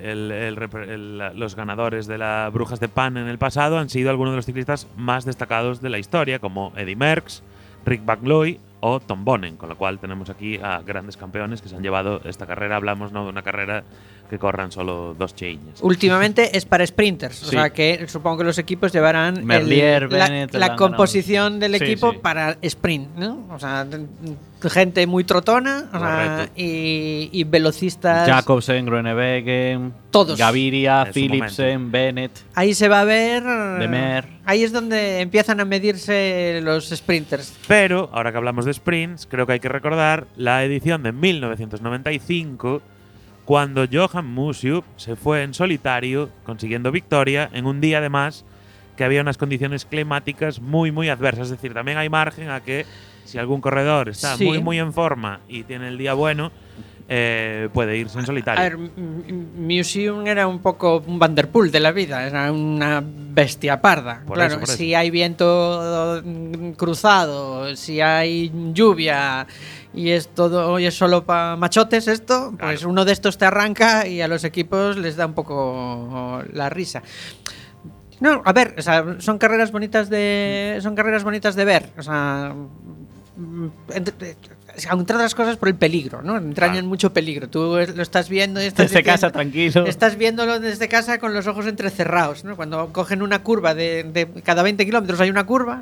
[SPEAKER 2] los ganadores de la Brujas de Pan en el pasado han sido algunos de los ciclistas más destacados de la historia, como Eddy Merckx, Rick Van o Tom Bonen, con lo cual tenemos aquí a grandes campeones que se han llevado esta carrera. Hablamos no de una carrera que corran solo dos cheiñas.
[SPEAKER 1] Últimamente es para sprinters, o
[SPEAKER 3] Sí.
[SPEAKER 1] sea que supongo que los equipos llevarán
[SPEAKER 3] Merlier, Bennett,
[SPEAKER 1] la
[SPEAKER 3] han
[SPEAKER 1] composición del
[SPEAKER 3] Sí,
[SPEAKER 1] equipo
[SPEAKER 3] sí.
[SPEAKER 1] para sprint, ¿no? O sea, gente muy trotona, o sea,
[SPEAKER 2] Correcto.
[SPEAKER 1] y velocistas.
[SPEAKER 3] Jacobsen, Groenewegen,
[SPEAKER 1] Todos.
[SPEAKER 3] Gaviria,
[SPEAKER 2] En su
[SPEAKER 3] Philipsen, Bennett.
[SPEAKER 1] Ahí se va a ver.
[SPEAKER 3] Demer.
[SPEAKER 1] Ahí es donde empiezan a medirse los sprinters.
[SPEAKER 2] Pero, ahora que hablamos de sprints, creo que hay que recordar la edición de 1995, cuando Johan Musiup se fue en solitario, consiguiendo victoria en un día además que había unas condiciones climáticas muy, muy adversas. Es decir, también hay margen a que si algún corredor está
[SPEAKER 1] Sí.
[SPEAKER 2] muy, muy en forma y tiene el día bueno, puede irse en solitario.
[SPEAKER 1] A ver, Museum era un poco un Vanderpool de la vida, era una bestia parda.
[SPEAKER 2] Por
[SPEAKER 1] claro,
[SPEAKER 2] eso.
[SPEAKER 1] si hay viento cruzado, si hay lluvia y es todo y es solo para machotes esto, pues
[SPEAKER 2] Claro.
[SPEAKER 1] uno de estos te arranca y a los equipos les da un poco la risa. No, a ver, o sea, son carreras bonitas de ver, o sea, entre otras cosas por el peligro, ¿no? Entrañan
[SPEAKER 2] Claro.
[SPEAKER 1] mucho peligro. Tú lo estás viendo y estás
[SPEAKER 3] Desde
[SPEAKER 1] diciendo-
[SPEAKER 3] casa, tranquilo.
[SPEAKER 1] Estás viéndolo desde casa con los ojos entrecerrados, ¿no? Cuando cogen una curva de cada 20 kilómetros hay una curva.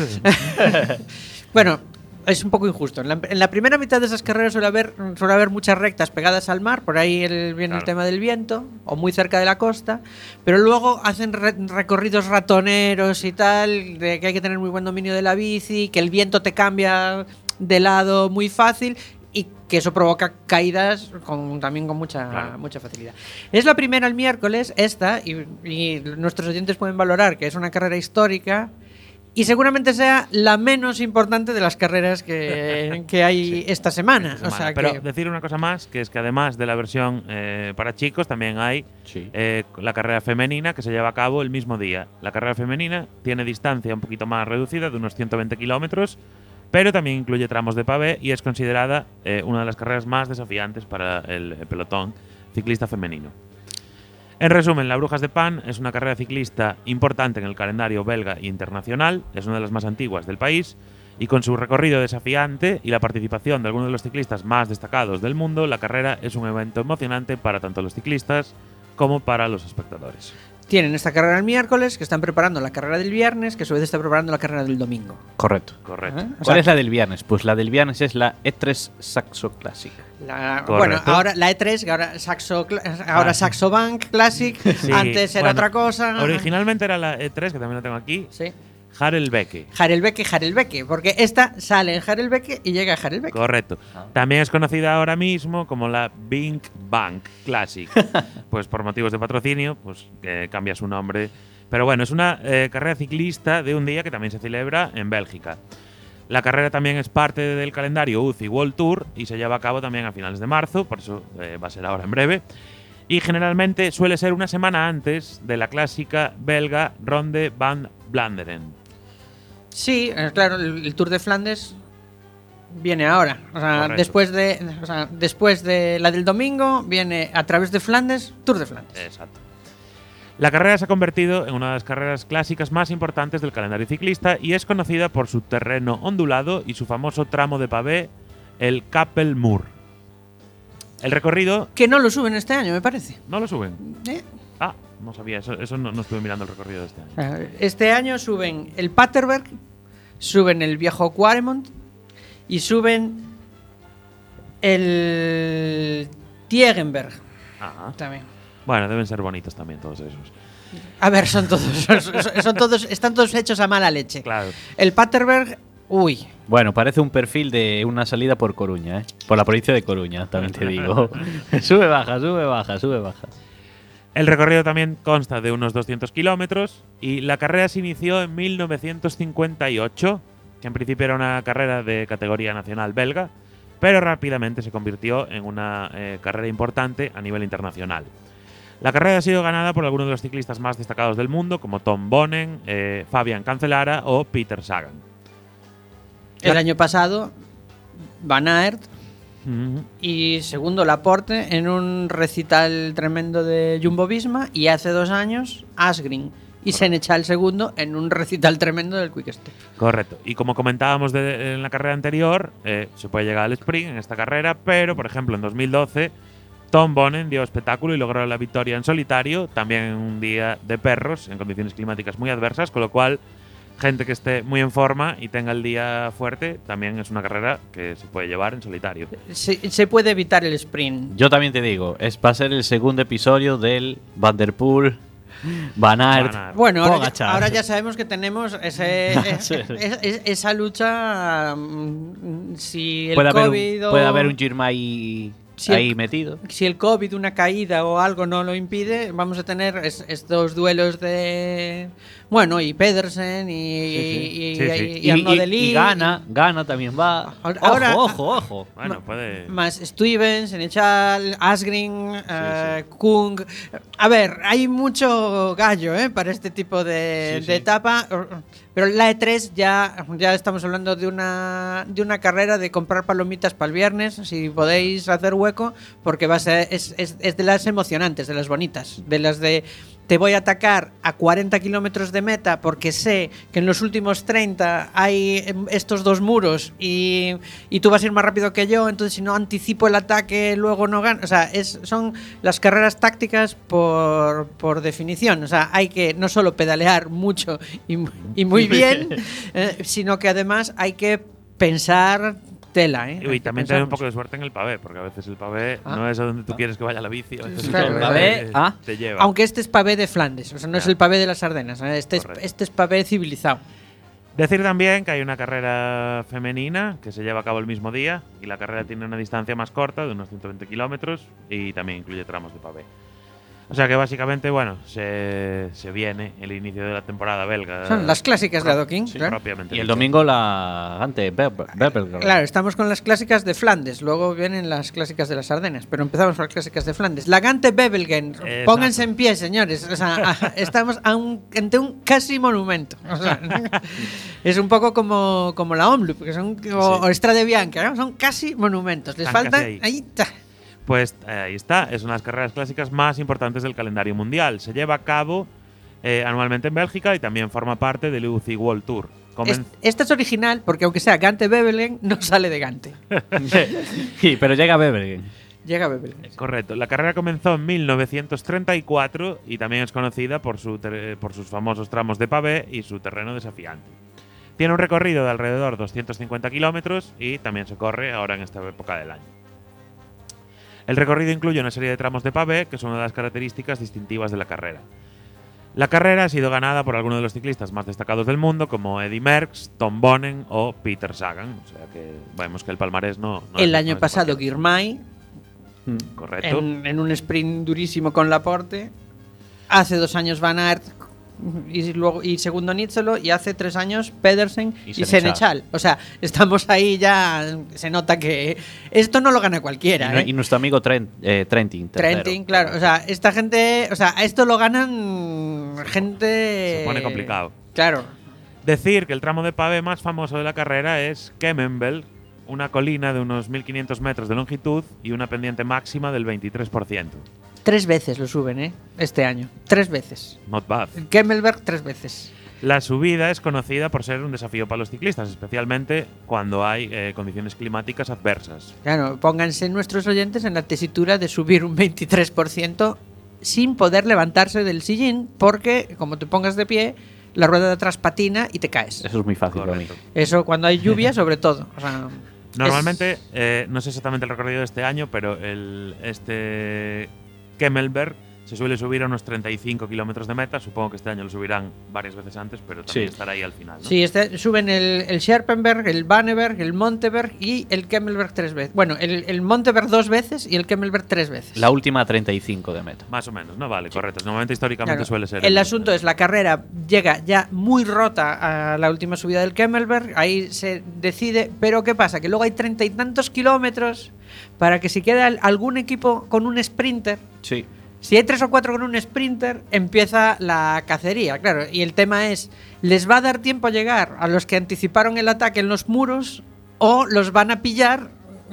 [SPEAKER 1] Bueno, es un poco injusto. En la primera mitad de esas carreras suele haber muchas rectas pegadas al mar, por ahí viene el
[SPEAKER 2] Claro.
[SPEAKER 1] tema del viento, o muy cerca de la costa, pero luego hacen recorridos ratoneros y tal, de que hay que tener muy buen dominio de la bici, que el viento te cambia de lado muy fácil y que eso provoca caídas también con mucha,
[SPEAKER 2] Claro.
[SPEAKER 1] mucha facilidad. Es la primera el miércoles, esta, y nuestros oyentes pueden valorar que es una carrera histórica y seguramente sea la menos importante de las carreras que hay esta semana.
[SPEAKER 2] Esta
[SPEAKER 1] O sea
[SPEAKER 2] semana. Pero
[SPEAKER 1] que,
[SPEAKER 2] decir una cosa más, que es que además de la versión para chicos, también hay
[SPEAKER 3] Sí.
[SPEAKER 2] la carrera femenina que se lleva a cabo el mismo día. La carrera femenina tiene distancia un poquito más reducida, de unos 120 kilómetros, pero también incluye tramos de pavé y es considerada una de las carreras más desafiantes para el pelotón ciclista femenino. En resumen, la Brujas de Pan es una carrera ciclista importante en el calendario belga e internacional, es una de las más antiguas del país, y con su recorrido desafiante y la participación de algunos de los ciclistas más destacados del mundo, la carrera es un evento emocionante para tanto los ciclistas como para los espectadores.
[SPEAKER 1] tienen esta carrera el miércoles, que están preparando la carrera del viernes, que a su vez está preparando la carrera del domingo.
[SPEAKER 3] Correcto.
[SPEAKER 2] Correcto.
[SPEAKER 1] ¿Eh? O
[SPEAKER 3] ¿Cuál
[SPEAKER 1] sea,
[SPEAKER 3] es la del viernes? Pues la del viernes es la E3 Saxo Classic.
[SPEAKER 2] Correcto.
[SPEAKER 1] Bueno, ahora la E3, que ahora Saxo Bank Classic,
[SPEAKER 2] Sí,
[SPEAKER 1] antes era
[SPEAKER 2] bueno,
[SPEAKER 1] otra cosa.
[SPEAKER 2] Originalmente era la E3, que también la tengo aquí,
[SPEAKER 1] Sí.
[SPEAKER 2] Harelbeke.
[SPEAKER 1] Harelbeke, porque esta sale en Harelbeke y llega a Harelbeke.
[SPEAKER 2] Correcto. También es conocida ahora mismo como la Bink Bank Classic. Pues por motivos de patrocinio, pues cambia su nombre. Pero bueno, es una carrera ciclista de un día que también se celebra en Bélgica. La carrera también es parte del calendario UCI World Tour y se lleva a cabo también a finales de marzo, por eso va a ser ahora en breve. Y generalmente suele ser una semana antes de la clásica belga Ronde van Vlaanderen.
[SPEAKER 1] Sí, claro, el Tour de Flandes viene ahora. O sea,
[SPEAKER 2] Correcto.
[SPEAKER 1] después de la del domingo, viene a través de Flandes, Tour de Flandes.
[SPEAKER 2] Exacto. La carrera se ha convertido en una de las carreras clásicas más importantes del calendario ciclista y es conocida por su terreno ondulado y su famoso tramo de pavé, el Capel Moor. El recorrido…
[SPEAKER 1] Que no lo suben este año, me parece.
[SPEAKER 2] ¿No lo suben?
[SPEAKER 1] ¿Eh?
[SPEAKER 2] Ah, no sabía, eso no estuve mirando el recorrido de este año.
[SPEAKER 1] Este año suben el Paterberg, suben el viejo Quaremont y suben el Tiegenberg
[SPEAKER 2] Ah,
[SPEAKER 1] también.
[SPEAKER 2] bueno, deben ser bonitos también todos esos.
[SPEAKER 1] A ver, son todos, están todos hechos a mala leche.
[SPEAKER 2] Claro.
[SPEAKER 1] El Paterberg, uy.
[SPEAKER 3] Bueno, parece un perfil de una salida por Coruña, ¿eh? Por la provincia de Coruña, también te digo. Sube, baja, sube, baja, sube, baja.
[SPEAKER 2] El recorrido también consta de unos 200 kilómetros y la carrera se inició en 1958, que en principio era una carrera de categoría nacional belga, pero rápidamente se convirtió en una carrera importante a nivel internacional. La carrera ha sido ganada por algunos de los ciclistas más destacados del mundo, como Tom Bonen, Fabian Cancellara o Peter Sagan.
[SPEAKER 1] El año pasado, Van Aert
[SPEAKER 2] Ujú.
[SPEAKER 1] y segundo Laporte en un recital tremendo de Jumbo-Visma, y hace 2 años Asgreen y Senechal segundo en un recital tremendo del Quick Step.
[SPEAKER 2] Correcto. Y como comentábamos en la carrera anterior, se puede llegar al sprint en esta carrera, pero por ejemplo en 2012 Tom Bonen dio espectáculo y logró la victoria en solitario, también en un día de perros, en condiciones climáticas muy adversas, con lo cual gente que esté muy en forma y tenga el día fuerte, también es una carrera que se puede llevar en solitario.
[SPEAKER 1] Se puede evitar el sprint.
[SPEAKER 3] Yo también te digo, va a ser el segundo episodio del Van der Poel, Van Aert.
[SPEAKER 2] Van Aert.
[SPEAKER 1] Bueno,
[SPEAKER 3] Pogačar.
[SPEAKER 1] ahora ya sabemos que tenemos esa lucha. Si el COVID
[SPEAKER 3] puede haber un Girmay
[SPEAKER 1] Si
[SPEAKER 3] ahí
[SPEAKER 1] el-
[SPEAKER 3] metido.
[SPEAKER 1] si el COVID, una caída o algo no lo impide, vamos a tener estos duelos de… Bueno, y Pedersen y
[SPEAKER 2] Sí.
[SPEAKER 1] Arnaud Delis.
[SPEAKER 3] Y Gana también va.
[SPEAKER 1] Ahora-
[SPEAKER 3] Ojo.
[SPEAKER 2] Bueno, puede…
[SPEAKER 1] Más Stuyven, Senechal, Asgreen, Kung. A ver, hay mucho gallo para este tipo de etapa. Pero la E3 ya estamos hablando de una carrera de comprar palomitas para el viernes, si podéis hacer hueco, porque va a ser, es de las emocionantes, de las bonitas, de las de… Te voy a atacar a 40 kilómetros de meta porque sé que en los últimos 30 hay estos 2 muros y tú vas a ir más rápido que yo, entonces si no anticipo el ataque luego no gano. O sea, son las carreras tácticas por definición. O sea, hay que no solo pedalear mucho y muy bien, sino que además hay que pensar tela.
[SPEAKER 2] Y también tener un poco de suerte en el pavé, porque a veces el pavé no es a donde tú quieres que vaya la bici, a veces
[SPEAKER 1] Claro,
[SPEAKER 2] el
[SPEAKER 3] pavé,
[SPEAKER 2] te lleva.
[SPEAKER 1] Aunque este es pavé de Flandes, o sea, no es
[SPEAKER 2] Claro.
[SPEAKER 1] el pavé de las Ardenas, este
[SPEAKER 2] Correcto.
[SPEAKER 1] es pavé civilizado.
[SPEAKER 2] Decir también que hay una carrera femenina que se lleva a cabo el mismo día y la carrera tiene una distancia más corta de unos 120 kilómetros y también incluye tramos de pavé. O sea que básicamente, bueno, se viene el inicio de la temporada belga.
[SPEAKER 1] Son las clásicas de adoquín,
[SPEAKER 2] Sí,
[SPEAKER 1] claro.
[SPEAKER 2] propiamente
[SPEAKER 3] Y el
[SPEAKER 2] dicho.
[SPEAKER 3] domingo la ante Bebelgard.
[SPEAKER 1] Claro, estamos con las clásicas de Flandes, luego vienen las clásicas de las Ardenas, pero empezamos por las clásicas de Flandes. La Gante Bebelgen,
[SPEAKER 2] Exacto.
[SPEAKER 1] pónganse en pie, señores. O sea, estamos ante un casi monumento. O sea, es un poco como la Omloop, que son, o Strade Bianca, ¿no? Son casi monumentos. Les
[SPEAKER 2] Están
[SPEAKER 1] falta
[SPEAKER 2] casi ahí.
[SPEAKER 1] ahí está.
[SPEAKER 2] Pues ahí está, es una de las carreras clásicas más importantes del calendario mundial. Se lleva a cabo anualmente en Bélgica y también forma parte del UCI World Tour.
[SPEAKER 1] Esta es original porque aunque sea Gante Bebelgen, no sale de Gante.
[SPEAKER 3] Sí, pero llega Bebelgard.
[SPEAKER 1] Llega a Bebelgen.
[SPEAKER 2] Correcto. La carrera comenzó en 1934 y también es conocida por sus famosos tramos de pavé y su terreno desafiante. Tiene un recorrido de alrededor de 250 kilómetros y también se corre ahora en esta época del año. El recorrido incluye una serie de tramos de pavé que son una de las características distintivas de la carrera. La carrera ha sido ganada por algunos de los ciclistas más destacados del mundo, como Eddy Merckx, Tom Bonen o Peter Sagan. O sea que vemos que el palmarés no
[SPEAKER 1] El
[SPEAKER 2] no
[SPEAKER 1] año
[SPEAKER 2] es
[SPEAKER 1] pasado
[SPEAKER 2] cualquiera.
[SPEAKER 1] Girmay,
[SPEAKER 2] Correcto.
[SPEAKER 1] en un sprint durísimo con Laporte. Hace 2 años Van Aert y segundo Nizzolo, y hace 3 años Pedersen y Senechal. O sea, estamos ahí ya, se nota que esto no lo gana cualquiera.
[SPEAKER 3] Y nuestro amigo Trentin.
[SPEAKER 1] Trentin, claro. O sea, esta gente, o sea, esto lo ganan gente…
[SPEAKER 2] Se pone complicado.
[SPEAKER 1] Claro.
[SPEAKER 2] Decir que el tramo de pavé más famoso de la carrera es Kemmenbel, una colina de unos 1500 metros de longitud y una pendiente máxima del 23%.
[SPEAKER 1] 3 veces lo suben, este año. 3 veces.
[SPEAKER 2] Not bad.
[SPEAKER 1] El Kemmelberg 3 veces.
[SPEAKER 2] La subida es conocida por ser un desafío para los ciclistas, especialmente cuando hay condiciones climáticas adversas.
[SPEAKER 1] Claro, pónganse nuestros oyentes en la tesitura de subir un 23% sin poder levantarse del sillín, porque como te pongas de pie, la rueda de atrás patina y te caes.
[SPEAKER 3] Eso es muy fácil para mí.
[SPEAKER 2] Correcto.
[SPEAKER 1] Eso cuando hay lluvia, sobre todo. O sea,
[SPEAKER 2] Normalmente, no sé exactamente el recorrido de este año, pero este Kemmelberg se suele subir a unos 35 kilómetros de meta. Supongo que este año lo subirán varias veces antes, pero también
[SPEAKER 3] Sí.
[SPEAKER 2] estará ahí al final, ¿no?
[SPEAKER 1] Sí, suben el Scherpenberg, el Banneberg, el Monteberg y el Kemmelberg 3 veces. Bueno, el Monteberg 2 veces y el Kemmelberg 3 veces.
[SPEAKER 3] La última 35 de meta.
[SPEAKER 2] Más o menos, ¿no? Vale, correcto. Normalmente, históricamente,
[SPEAKER 1] Claro.
[SPEAKER 2] suele ser.
[SPEAKER 1] El asunto es, la carrera llega ya muy rota a la última subida del Kemmelberg, ahí se decide, pero ¿qué pasa? Que luego hay 30 y tantos kilómetros para que si queda algún equipo con un sprinter.
[SPEAKER 3] Sí.
[SPEAKER 1] Si hay 3 o 4 con un sprinter, empieza la cacería, claro. Y el tema es, ¿les va a dar tiempo a llegar a los que anticiparon el ataque en los muros o los van a pillar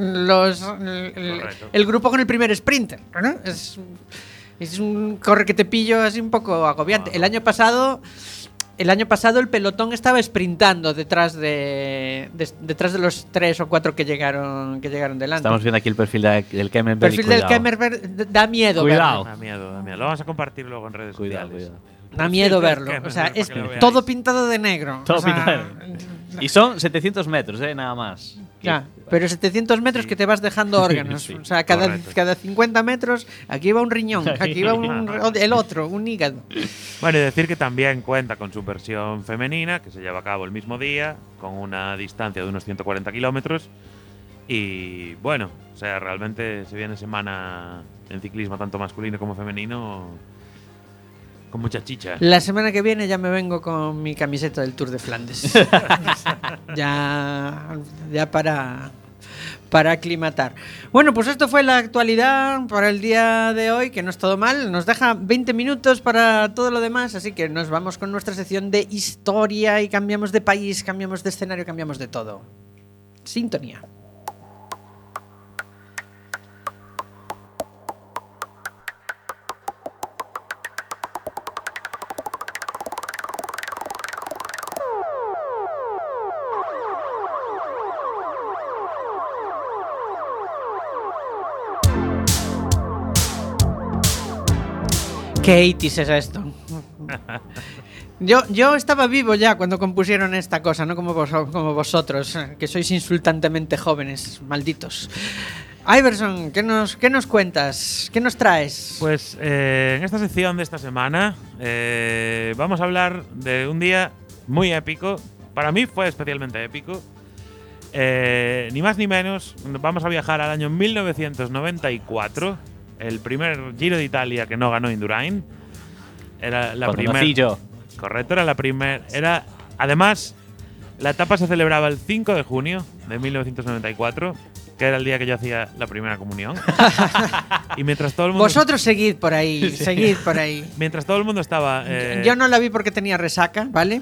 [SPEAKER 1] el grupo con el primer sprinter? ¿No? Es un corre que te pillo así un poco agobiante.
[SPEAKER 2] Wow.
[SPEAKER 1] El año pasado el pelotón estaba sprintando detrás de los 3 o 4 que llegaron delante.
[SPEAKER 3] Estamos viendo aquí el perfil del Kemmelberg.
[SPEAKER 1] El perfil del Kemmelberg da miedo.
[SPEAKER 3] Cuidado.
[SPEAKER 1] verlo.
[SPEAKER 2] Da miedo, da miedo. Lo vamos a compartir luego en redes
[SPEAKER 3] Cuidado,
[SPEAKER 2] sociales.
[SPEAKER 3] cuidado.
[SPEAKER 1] Da miedo verlo.
[SPEAKER 2] Kemmelberg,
[SPEAKER 1] O sea,
[SPEAKER 2] para
[SPEAKER 1] es
[SPEAKER 2] que lo veáis.
[SPEAKER 1] todo pintado de negro.
[SPEAKER 3] Todo
[SPEAKER 1] O sea,
[SPEAKER 3] pintado. Y son 700 metros, nada más.
[SPEAKER 1] ya, pero 700 metros
[SPEAKER 2] Sí.
[SPEAKER 1] que te vas dejando órganos.
[SPEAKER 3] Sí,
[SPEAKER 1] O sea, cada
[SPEAKER 2] correcto.
[SPEAKER 1] 50 metros, aquí va un riñón, aquí va el otro, un hígado.
[SPEAKER 2] Bueno, y decir que también cuenta con su versión femenina, que se lleva a cabo el mismo día, con una distancia de unos 140 kilómetros. Y bueno, o sea, realmente se viene semana en ciclismo, tanto masculino como femenino, con mucha chicha.
[SPEAKER 1] La semana que viene ya me vengo con mi camiseta del Tour de Flandes. ya para aclimatar. Bueno, pues esto fue la actualidad para el día de hoy, que no es todo mal. Nos deja 20 minutos para todo lo demás, así que nos vamos con nuestra sección de historia y cambiamos de país, cambiamos de escenario, cambiamos de todo. Sintonía. ¿Qué 80s es esto? Yo estaba vivo ya cuando compusieron esta cosa, no como vosotros, que sois insultantemente jóvenes, malditos. Iverson, ¿qué nos cuentas? ¿Qué nos traes?
[SPEAKER 2] Pues en esta sección de esta semana vamos a hablar de un día muy épico. Para mí fue especialmente épico. Ni más ni menos, vamos a viajar al año 1994, el primer Giro de Italia que no ganó Indurain. Era la
[SPEAKER 3] Cuando
[SPEAKER 2] primera.
[SPEAKER 3] nací yo.
[SPEAKER 2] Correcto, era la primera. Además, la etapa se celebraba el 5 de junio de 1994, que era el día que yo hacía la primera comunión. Y mientras todo el mundo.
[SPEAKER 1] Vosotros seguid por ahí, seguid por ahí.
[SPEAKER 2] Mientras todo el mundo estaba.
[SPEAKER 1] Yo no la vi porque tenía resaca, ¿vale?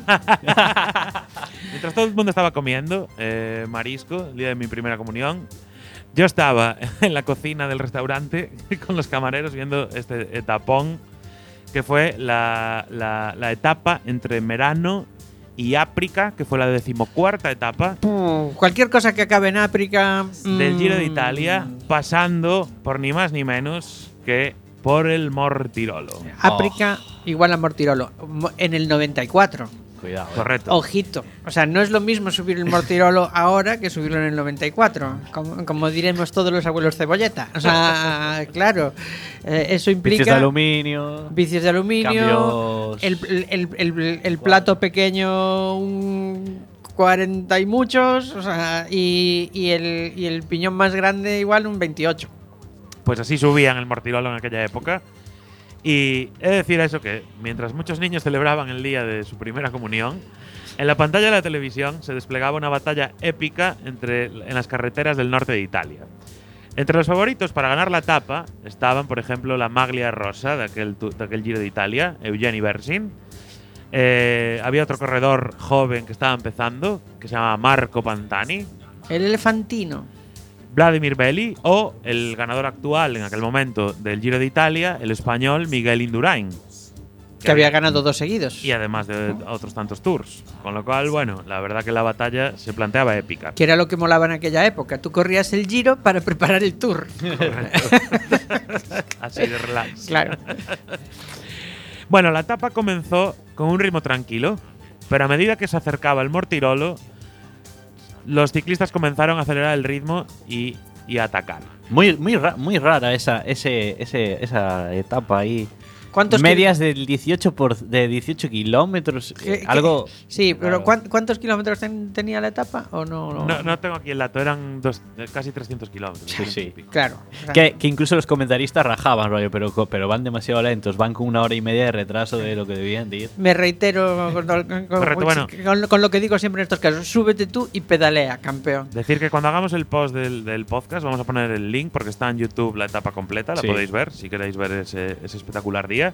[SPEAKER 2] Mientras todo el mundo estaba comiendo marisco, el día de mi primera comunión, yo estaba en la cocina del restaurante con los camareros viendo este etapón, que fue la etapa entre Merano y Áprica, que fue la 14ª etapa
[SPEAKER 1] Cualquier cosa que acabe en África.
[SPEAKER 2] del Giro de Italia, pasando por ni más ni menos que por el Mortirolo.
[SPEAKER 1] África igual a Mortirolo. En el 94.
[SPEAKER 3] Cuidado.
[SPEAKER 2] Correcto.
[SPEAKER 1] Ojito. O sea, no es lo mismo subir el Mortirolo ahora que subirlo en el 94. Como diremos todos los abuelos cebolleta. O sea, claro. Eso implica.
[SPEAKER 3] Vicios de aluminio.
[SPEAKER 1] Vicios de aluminio.
[SPEAKER 3] Cambios.
[SPEAKER 1] El plato pequeño, un 40 y muchos. O sea, y el piñón más grande, igual un 28.
[SPEAKER 2] Pues así subían el Mortirolo en aquella época. Y he de decir eso, que mientras muchos niños celebraban el día de su primera comunión, en la pantalla de la televisión se desplegaba una batalla épica en las carreteras del norte de Italia. Entre los favoritos para ganar la etapa estaban, por ejemplo, la Maglia Rosa de aquel Giro de Italia, Eugeni Bersin. Había otro corredor joven que estaba empezando, que se llamaba Marco Pantani.
[SPEAKER 1] El elefantino.
[SPEAKER 2] Vladimir Belli o el ganador actual en aquel momento del Giro de Italia, el español Miguel Indurain.
[SPEAKER 1] Que había ganado 2 seguidos.
[SPEAKER 2] Y además de otros tantos tours. Con lo cual, bueno, la verdad que la batalla se planteaba épica.
[SPEAKER 1] Que era lo que molaba en aquella época. Tú corrías el Giro para preparar el Tour.
[SPEAKER 2] Así de relax.
[SPEAKER 1] Claro.
[SPEAKER 2] Bueno, la etapa comenzó con un ritmo tranquilo, pero a medida que se acercaba el Mortirolo, los ciclistas comenzaron a acelerar el ritmo y a atacar.
[SPEAKER 3] Muy rara esa etapa ahí.
[SPEAKER 1] ¿Cuántos
[SPEAKER 3] medias de 18 kilómetros. Algo.
[SPEAKER 1] Sí, pero
[SPEAKER 3] claro.
[SPEAKER 1] ¿cuántos kilómetros tenía la etapa? ¿O no?
[SPEAKER 2] No tengo aquí el dato, eran casi 300 kilómetros.
[SPEAKER 3] Sí, sí.
[SPEAKER 1] Claro.
[SPEAKER 3] Que incluso los comentaristas rajaban, rollo, pero van demasiado lentos, van con 1 hora y media de retraso de lo que debían de ir.
[SPEAKER 1] Me reitero con lo que digo siempre en estos casos. Súbete tú y pedalea, campeón.
[SPEAKER 2] Decir que cuando hagamos el post del podcast vamos a poner el link porque está en YouTube la etapa completa, la
[SPEAKER 3] Sí.
[SPEAKER 2] podéis ver si queréis ver ese espectacular día.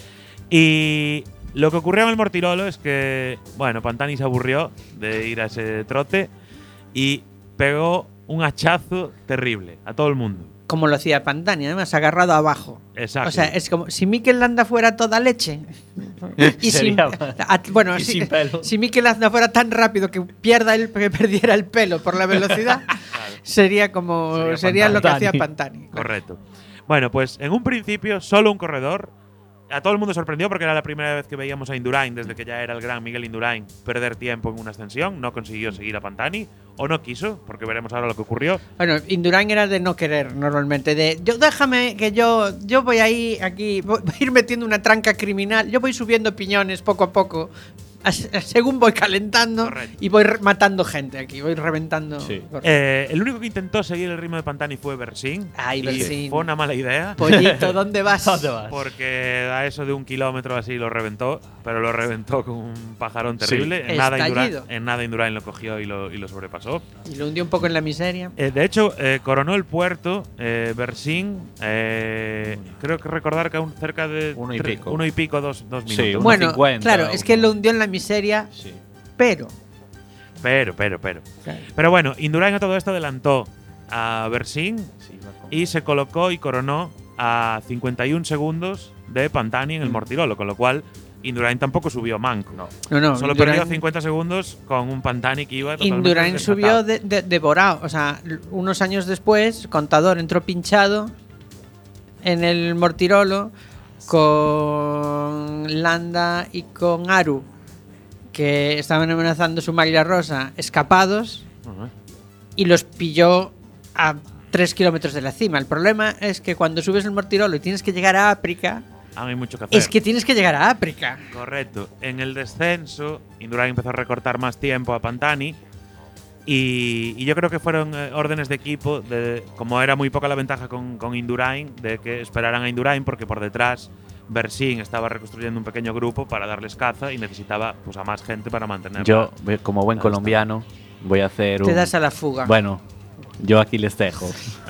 [SPEAKER 2] Y lo que ocurrió en el Mortirolo es que, bueno, Pantani se aburrió de ir a ese trote y pegó un hachazo terrible a todo el mundo.
[SPEAKER 1] Como lo hacía Pantani, además, agarrado abajo.
[SPEAKER 2] Exacto.
[SPEAKER 1] O sea, es como si Mikel Landa fuera toda leche. Y
[SPEAKER 3] Sería
[SPEAKER 1] bueno,
[SPEAKER 3] y
[SPEAKER 1] si,
[SPEAKER 3] sin pelo.
[SPEAKER 1] si Mikel Landa fuera tan rápido que perdiera el pelo por la velocidad, sería lo que hacía Pantani.
[SPEAKER 2] Correcto. Bueno, pues en un principio solo un corredor. A todo el mundo sorprendió porque era la primera vez que veíamos a Indurain, desde que ya era el gran Miguel Indurain, perder tiempo en una ascensión. No consiguió seguir a Pantani, o no quiso, porque veremos ahora lo que ocurrió.
[SPEAKER 1] Bueno, Indurain era de no querer normalmente, déjame que yo voy ahí, aquí, voy a ir metiendo una tranca criminal, yo voy subiendo opiniones poco a poco, según voy calentando.
[SPEAKER 2] Correcto.
[SPEAKER 1] Y voy matando gente aquí, voy reventando.
[SPEAKER 3] Sí.
[SPEAKER 2] El único que intentó seguir el ritmo de Pantani fue Bersin.
[SPEAKER 1] Ay,
[SPEAKER 2] y
[SPEAKER 1] Bersin.
[SPEAKER 2] fue una mala idea.
[SPEAKER 1] Pollito, ¿dónde vas?
[SPEAKER 3] ¿Dónde vas?
[SPEAKER 2] Porque a eso de 1 kilómetro así lo reventó, pero lo reventó con un pajarón terrible.
[SPEAKER 1] Sí.
[SPEAKER 2] En
[SPEAKER 1] Estallido.
[SPEAKER 2] nada Indurain lo cogió y lo sobrepasó.
[SPEAKER 1] Y lo hundió un poco en la miseria.
[SPEAKER 2] De hecho, coronó el puerto Bersin, creo que recordar que aún cerca de
[SPEAKER 3] 1 y pico.
[SPEAKER 2] 1 y pico, 2 minutos.
[SPEAKER 3] Sí,
[SPEAKER 1] Bueno,
[SPEAKER 3] 1:50,
[SPEAKER 1] claro, es que lo hundió en la miseria,
[SPEAKER 3] Sí.
[SPEAKER 1] pero…
[SPEAKER 2] Pero. Pero bueno, Indurain a todo esto adelantó a Bersin y se colocó y coronó a 51 segundos de Pantani en el Mortirolo, con lo cual Indurain tampoco subió manco.
[SPEAKER 1] No,
[SPEAKER 2] Solo perdió 50 segundos con un Pantani que iba totalmente
[SPEAKER 1] Indurain subió
[SPEAKER 2] desatado.
[SPEAKER 1] devorado. O sea, unos años después, Contador entró pinchado en el Mortirolo con Landa y con Aru, que estaban amenazando su maglia rosa, escapados,
[SPEAKER 2] Ajá.
[SPEAKER 1] y los pilló a 3 kilómetros de la cima. El problema es que cuando subes el Mortirolo y tienes que llegar a África,
[SPEAKER 2] Hay mucho que hacer.
[SPEAKER 1] es que tienes que llegar a África.
[SPEAKER 2] Correcto. En el descenso, Indurain empezó a recortar más tiempo a Pantani. Y yo creo que fueron órdenes de equipo, como era muy poca la ventaja con Indurain, de que esperaran a Indurain porque por detrás Bersin estaba reconstruyendo un pequeño grupo para darles caza y necesitaba pues a más gente para mantenerla.
[SPEAKER 3] Yo, como buen colombiano, voy a hacer
[SPEAKER 1] Te das a la fuga.
[SPEAKER 3] Bueno, yo aquí les dejo.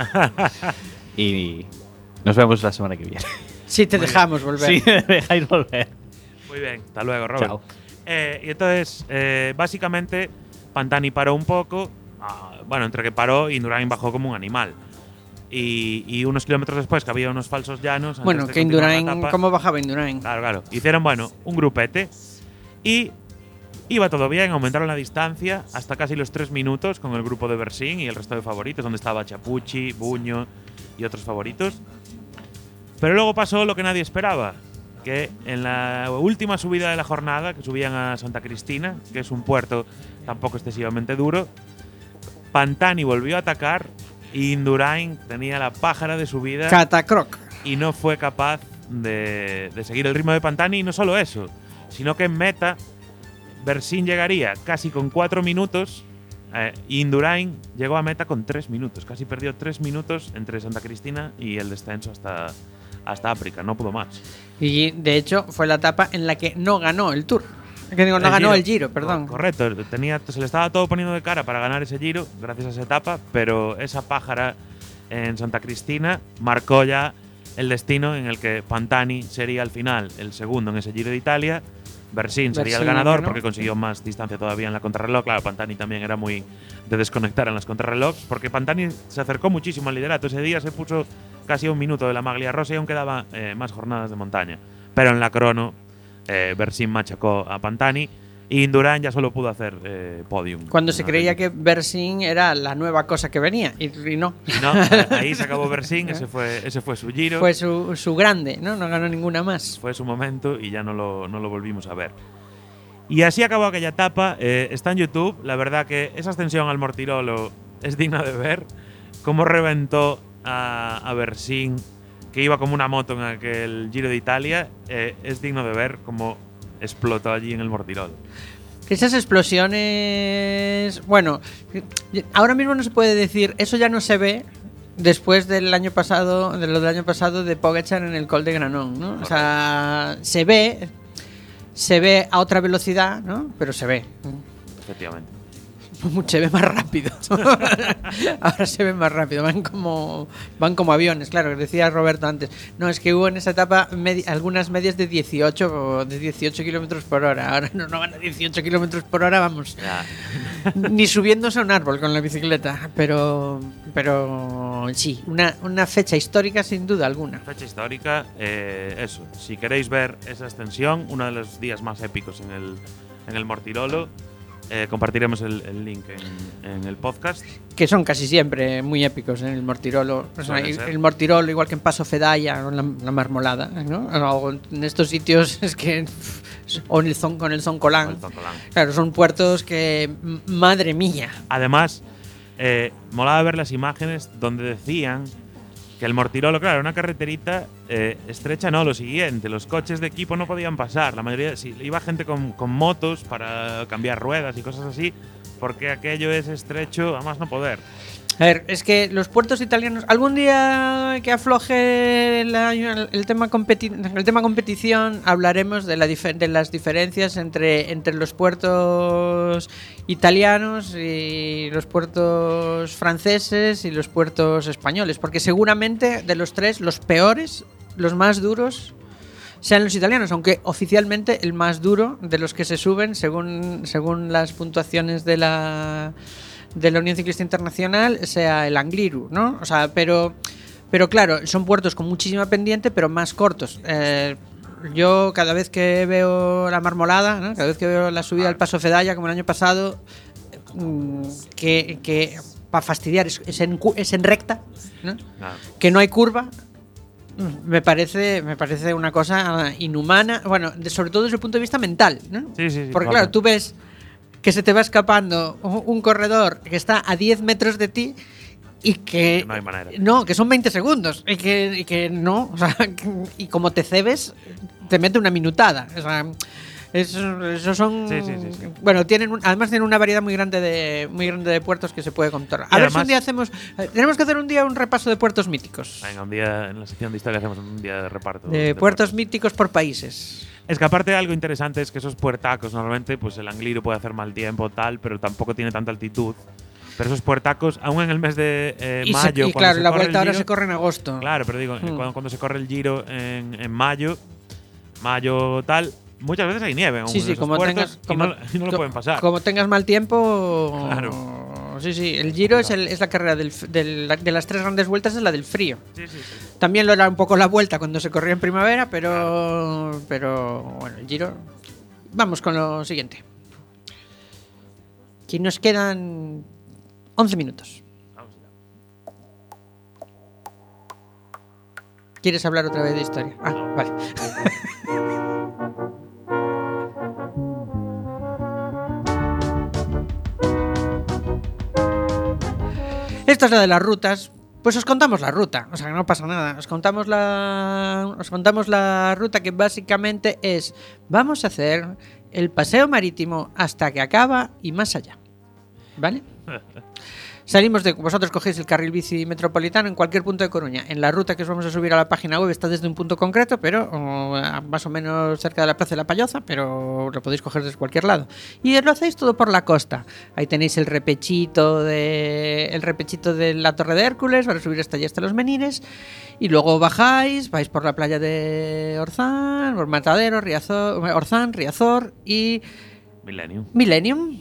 [SPEAKER 3] Y nos vemos la semana que viene.
[SPEAKER 1] Sí, te dejamos volver.
[SPEAKER 3] Sí, me dejáis volver.
[SPEAKER 2] Muy bien, hasta luego, Robert.
[SPEAKER 3] Chao.
[SPEAKER 2] Y entonces, básicamente, Pantani paró un poco. Bueno, entre que paró, Indurain bajó como un animal. Y unos kilómetros después, que había unos falsos llanos.
[SPEAKER 1] Bueno,
[SPEAKER 2] antes de
[SPEAKER 1] que
[SPEAKER 2] continuar la
[SPEAKER 1] Indurain,
[SPEAKER 2] etapa,
[SPEAKER 1] ¿cómo bajaba Indurain?
[SPEAKER 2] Claro. Hicieron, bueno, un grupete. Y iba todo bien, aumentaron la distancia hasta casi los 3 minutos con el grupo de Bersin y el resto de favoritos, donde estaba Chapucci, Buño y otros favoritos. Pero luego pasó lo que nadie esperaba, que en la última subida de la jornada, que subían a Santa Cristina, que es un puerto tampoco excesivamente duro, Pantani volvió a atacar y Indurain tenía la pájara de subida
[SPEAKER 1] Catacroc.
[SPEAKER 2] y no fue capaz de seguir el ritmo de Pantani. Y no solo eso, sino que en meta Bersin llegaría casi con 4 minutos y Indurain llegó a meta con 3 minutos. Casi perdió 3 minutos entre Santa Cristina y el descenso hasta África. No pudo más.
[SPEAKER 1] Y de hecho fue la etapa en la que no ganó el Tour. Que digo, no ganó el Giro, perdón.
[SPEAKER 2] Correcto, se le estaba todo poniendo de cara para ganar ese Giro gracias a esa etapa, pero esa pájara en Santa Cristina marcó ya el destino en el que Pantani sería al final el segundo en ese Giro de Italia Bersin sería el
[SPEAKER 1] Bersin,
[SPEAKER 2] ganador
[SPEAKER 1] ¿no?
[SPEAKER 2] porque consiguió más distancia todavía en la contrarreloj. Claro, Pantani también era muy de desconectar en las contrarrelojes, porque Pantani se acercó muchísimo al liderato. Ese día se puso casi a un minuto de la Maglia Rosa y aún quedaban más jornadas de montaña. Pero en la crono, Bersin machacó a Pantani y Indurain ya solo pudo hacer podium.
[SPEAKER 1] Cuando se
[SPEAKER 2] No,
[SPEAKER 1] creía que Bersin era la nueva cosa que venía, y no.
[SPEAKER 2] Y no, ahí se acabó Bersin, ese fue su giro.
[SPEAKER 1] Fue su grande, ¿no? No ganó ninguna más.
[SPEAKER 2] Fue su momento y ya no lo volvimos a ver. Y así acabó aquella etapa. Está en YouTube. La verdad que esa ascensión al Mortirolo es digna de ver. Cómo reventó a Bersin, que iba como una moto en aquel Giro de Italia. Es digno de ver cómo explotó allí en el Mortirolo.
[SPEAKER 1] Esas explosiones… Bueno, ahora mismo no se puede decir… Eso ya no se ve después del año pasado, de lo del año pasado de Pogačar en el Col de Granón, ¿no? O sea, se ve a otra velocidad, ¿no? Pero se ve.
[SPEAKER 2] Efectivamente.
[SPEAKER 1] Se ve más rápido. Ahora se ve más rápido. Van como aviones, claro. Decía Roberto antes. No, es que hubo en esa etapa algunas medias de 18 kilómetros por hora. Ahora no van a 18 kilómetros por hora, vamos.
[SPEAKER 2] Ya.
[SPEAKER 1] Ni subiéndose a un árbol con la bicicleta. Pero sí, una fecha histórica sin duda alguna.
[SPEAKER 2] Fecha histórica, eso. Si queréis ver esa ascensión, uno de los días más épicos en el Mortirolo, compartiremos el link en el podcast.
[SPEAKER 1] Que son casi siempre muy épicos en el Mortirolo. O sea,
[SPEAKER 2] Suele ser.
[SPEAKER 1] el Mortirolo, igual que en Paso Fedaya o en la Marmolada, ¿no? O en estos sitios es que… O en con el Zoncolán.
[SPEAKER 2] El Zoncolán.
[SPEAKER 1] Claro, son puertos que… Madre mía.
[SPEAKER 2] Además, molaba ver las imágenes donde decían que el Mortirolo, claro, una carreterita estrecha, no, lo siguiente, los coches de equipo no podían pasar. La mayoría, sí, iba gente con motos para cambiar ruedas y cosas así, porque aquello es estrecho a más no poder.
[SPEAKER 1] A ver, es que los puertos italianos… Algún día que afloje el tema competición hablaremos de las diferencias entre los puertos italianos y los puertos franceses y los puertos españoles, porque seguramente de los tres los peores, los más duros, sean los italianos, aunque oficialmente el más duro de los que se suben según las puntuaciones de la Unión Ciclista Internacional sea el Angliru, ¿no? O sea, pero claro, son puertos con muchísima pendiente, pero más cortos. Yo cada vez que veo la Marmolada, ¿no? Cada vez que veo la subida al Paso Fedaya, como el año pasado, que para fastidiar es en recta, ¿no?
[SPEAKER 2] Nada.
[SPEAKER 1] Que no hay curva. Me parece una cosa inhumana, bueno, sobre todo desde el punto de vista mental, ¿no?
[SPEAKER 2] Sí,
[SPEAKER 1] Porque claro, tú ves que se te va escapando un corredor que está a 10 metros de ti y que
[SPEAKER 2] no hay manera.
[SPEAKER 1] No, que son 20 segundos y que no, o sea, y como te cebes te mete una minutada, o sea, eso son…
[SPEAKER 2] Sí.
[SPEAKER 1] Bueno, además tienen una variedad muy grande de puertos que se puede controlar. A ver si un día tenemos que hacer un día un repaso de puertos míticos.
[SPEAKER 2] Venga, un día en la sección de historia hacemos un día de reparto.
[SPEAKER 1] De puertos míticos por países.
[SPEAKER 2] Es que aparte algo interesante es que esos puertacos, normalmente pues el Angliru puede hacer mal tiempo, tal, pero tampoco tiene tanta altitud. Pero esos puertacos, aún en el mes de mayo…
[SPEAKER 1] Y claro, la vuelta ahora
[SPEAKER 2] Giro,
[SPEAKER 1] se corre en agosto.
[SPEAKER 2] Claro, pero digo, cuando se corre el Giro en mayo tal, muchas veces hay nieve en
[SPEAKER 1] Sí,
[SPEAKER 2] esos puertos y no lo pueden pasar.
[SPEAKER 1] Como tengas mal tiempo…
[SPEAKER 2] Claro.
[SPEAKER 1] Sí, el Giro es la carrera de las tres grandes vueltas, es la del frío.
[SPEAKER 2] Sí.
[SPEAKER 1] También lo era un poco la vuelta cuando se corría en primavera, pero bueno, el Giro… Vamos con lo siguiente. Que nos quedan 11 minutos.
[SPEAKER 2] Vamos allá.
[SPEAKER 1] ¿Quieres hablar otra vez de historia? Ah, vale. Esto es lo de las rutas. Pues os contamos la ruta, o sea, no pasa nada. Os contamos la ruta, que básicamente es: vamos a hacer el paseo marítimo hasta que acaba y más allá. ¿Vale? Salimos de... Vosotros cogéis el carril bici metropolitano en cualquier punto de Coruña. En la ruta que os vamos a subir a la página web está desde un punto concreto, pero más o menos cerca de la Plaza de la Palloza, pero lo podéis coger desde cualquier lado. Y lo hacéis todo por la costa. Ahí tenéis el repechito de la Torre de Hércules para subir hasta allí, hasta los Menires. Y luego bajáis, vais por la playa de Orzán, por Matadero, Orzán, Riazor y... Millennium.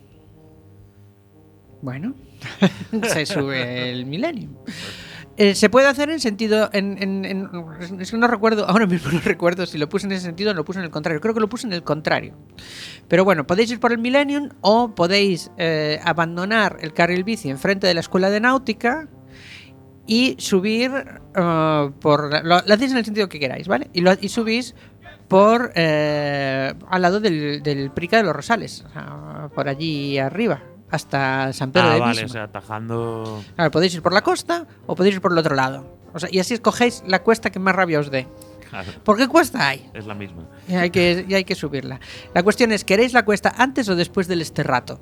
[SPEAKER 1] Bueno, se sube el Millennium. Se puede hacer en sentido... es que no recuerdo, ahora mismo no recuerdo si lo puse en ese sentido o lo puse en el contrario. Creo que lo puse en el contrario. Pero bueno, podéis ir por el Millennium o podéis abandonar el carril bici enfrente de la Escuela de Náutica y subir lo hacéis en el sentido que queráis, ¿vale? Y subís por al lado del Prica de los Rosales, o sea, por allí arriba, hasta San Pedro de Bisma.
[SPEAKER 2] Vale, o sea, atajando...
[SPEAKER 1] Claro, podéis ir por la costa o podéis ir por el otro lado. O sea, y así escogéis la cuesta que más rabia os dé.
[SPEAKER 2] Claro.
[SPEAKER 1] ¿Por qué cuesta hay?
[SPEAKER 2] Es la misma.
[SPEAKER 1] Y hay que subirla. La cuestión es, ¿queréis la cuesta antes o después del Esterrato?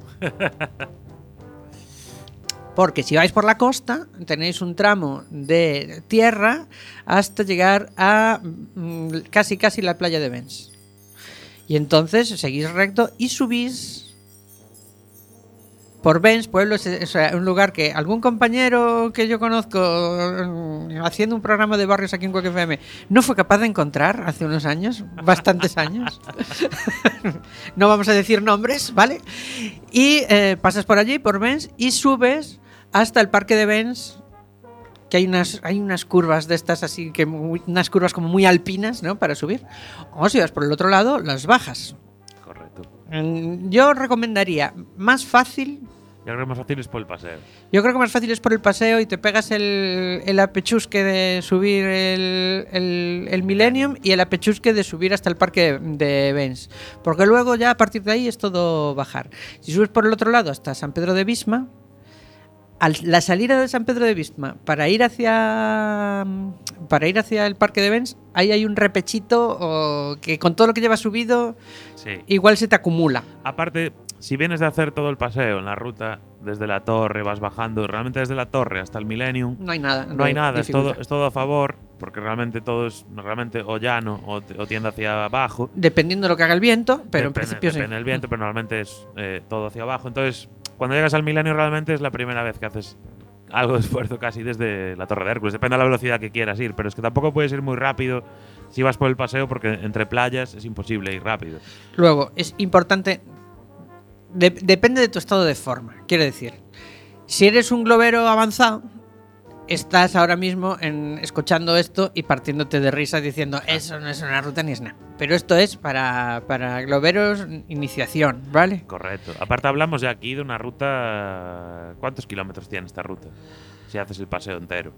[SPEAKER 1] Porque si vais por la costa, tenéis un tramo de tierra hasta llegar a casi la playa de Bens. Y entonces seguís recto y subís por Bens, pueblo, o sea, un lugar que algún compañero que yo conozco haciendo un programa de barrios aquí en Quack FM no fue capaz de encontrar hace unos años, bastantes años. No vamos a decir nombres, ¿vale? Y pasas por allí, por Bens, y subes hasta el parque de Bens, que hay unas curvas de estas así, unas curvas como muy alpinas, ¿no? Para subir. O si vas por el otro lado, las bajas.
[SPEAKER 2] Correcto.
[SPEAKER 1] Yo recomendaría más fácil.
[SPEAKER 2] Yo creo que más fácil es por el paseo.
[SPEAKER 1] Yo creo que más fácil es por el paseo y te pegas el apechusque de subir el Millennium y el apechusque de subir hasta el parque de Bens. Porque luego ya a partir de ahí es todo bajar. Si subes por el otro lado hasta San Pedro de Bisma, la salida de San Pedro de Bisma para ir hacia el parque de Bens, ahí hay un repechito que con todo lo que llevas subido, sí, igual se te acumula.
[SPEAKER 2] Aparte, si vienes de hacer todo el paseo en la ruta desde la torre, vas bajando, realmente desde la torre hasta el Millennium
[SPEAKER 1] no hay nada,
[SPEAKER 2] es todo a favor, porque realmente todo es o llano o tiende hacia abajo,
[SPEAKER 1] dependiendo de lo que haga el viento, pero en principio
[SPEAKER 2] depende del viento, pero normalmente es todo hacia abajo. Entonces, cuando llegas al Millennium realmente es la primera vez que haces algo de esfuerzo casi desde la Torre de Hércules. Depende de la velocidad que quieras ir, pero es que tampoco puedes ir muy rápido si vas por el paseo, porque entre playas es imposible ir rápido.
[SPEAKER 1] Luego, es importante, depende de tu estado de forma. Quiero decir, si eres un globero avanzado, estás ahora mismo escuchando esto y partiéndote de risa diciendo eso no es una ruta ni es nada. Pero esto es para globeros iniciación, ¿vale?
[SPEAKER 2] Correcto. Aparte hablamos ya aquí de una ruta... ¿Cuántos kilómetros tiene esta ruta? Si haces el paseo entero.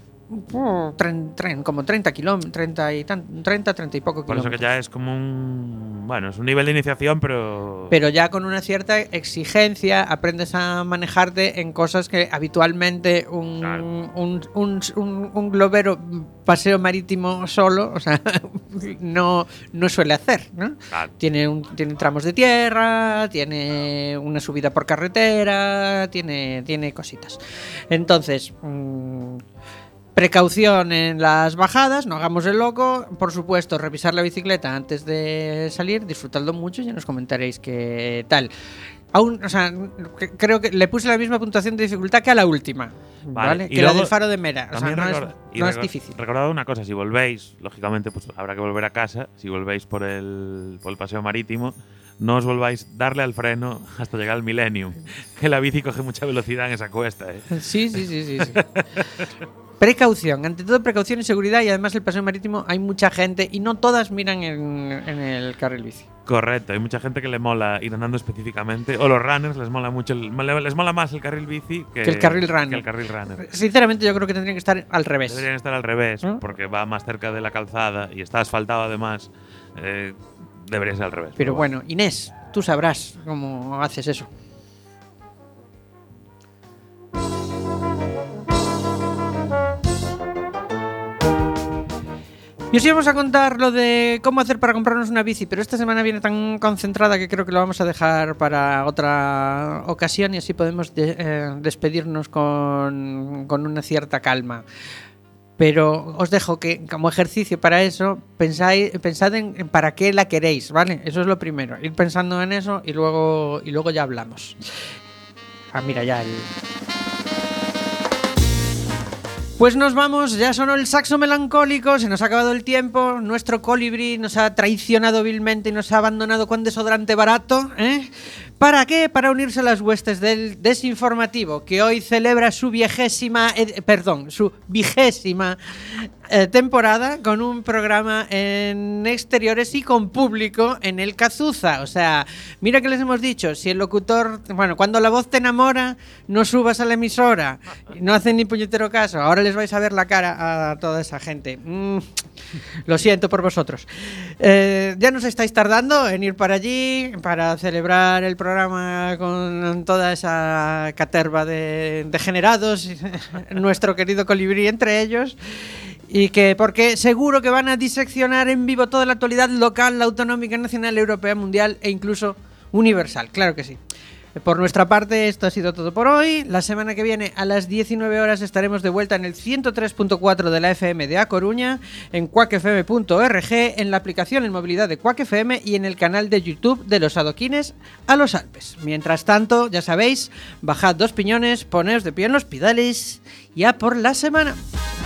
[SPEAKER 1] Como 30 kilómetros, 30 y poco kilómetros.
[SPEAKER 2] Por eso que ya es como es un nivel de iniciación, pero
[SPEAKER 1] ya con una cierta exigencia aprendes a manejarte en cosas que habitualmente un globero paseo marítimo solo, o sea, no suele hacer, ¿no?
[SPEAKER 2] Claro.
[SPEAKER 1] Tiene tramos de tierra, tiene una subida por carretera, tiene cositas. Entonces, precaución en las bajadas, no hagamos el loco. Por supuesto, revisar la bicicleta antes de salir, disfrutadlo mucho y ya nos comentaréis qué tal. Creo que le puse la misma puntuación de dificultad que a la última, ¿vale? Que la del Faro de Mera. O sea, no es difícil.
[SPEAKER 2] Recordad una cosa, si volvéis, lógicamente pues habrá que volver a casa. Si volvéis por el paseo marítimo, no os volváis darle al freno hasta llegar al Millennium, que la bici coge mucha velocidad en esa cuesta, ¿eh?
[SPEAKER 1] Sí. Precaución, ante todo precaución y seguridad, y además el paseo marítimo hay mucha gente y no todas miran en el carril bici.
[SPEAKER 2] Correcto, hay mucha gente que le mola ir andando específicamente, o los runners les mola mucho, les mola más el carril bici que el carril runner.
[SPEAKER 1] Sinceramente yo creo que tendrían que estar al revés.
[SPEAKER 2] Deberían estar al revés, porque va más cerca de la calzada y está asfaltado además, debería ser al revés.
[SPEAKER 1] Pero bueno, Inés, tú sabrás cómo haces eso. Y os íbamos a contar lo de cómo hacer para comprarnos una bici, pero esta semana viene tan concentrada que creo que lo vamos a dejar para otra ocasión y así podemos despedirnos con una cierta calma. Pero os dejo que, como ejercicio para eso, pensad en para qué la queréis, ¿vale? Eso es lo primero. Ir pensando en eso y luego ya hablamos. Mira, ya el... Pues nos vamos, ya sonó el saxo melancólico, se nos ha acabado el tiempo, nuestro colibrí nos ha traicionado vilmente y nos ha abandonado con desodorante barato, ¿eh? ¿Para qué? Para unirse a las huestes del desinformativo, que hoy celebra su vigésima temporada con un programa en exteriores y con público en el Cazuza. O sea, mira que les hemos dicho, si el locutor, bueno, cuando la voz te enamora, no subas a la emisora, no hacen ni puñetero caso, ahora les vais a ver la cara a toda esa gente. Lo siento por vosotros. Ya nos estáis tardando en ir para allí para celebrar el programa con toda esa caterva de degenerados, nuestro querido colibrí entre ellos, y que porque seguro que van a diseccionar en vivo toda la actualidad local, autonómica, nacional, europea, mundial e incluso universal. Claro que sí. Por nuestra parte, esto ha sido todo por hoy. La semana que viene, a las 19 horas, estaremos de vuelta en el 103.4 de la FM de A Coruña, en cuacfm.org, en la aplicación en movilidad de Quack FM y en el canal de YouTube de Los Adoquines a los Alpes. Mientras tanto, ya sabéis, bajad 2 piñones, poneos de pie en los pedales y a por la semana.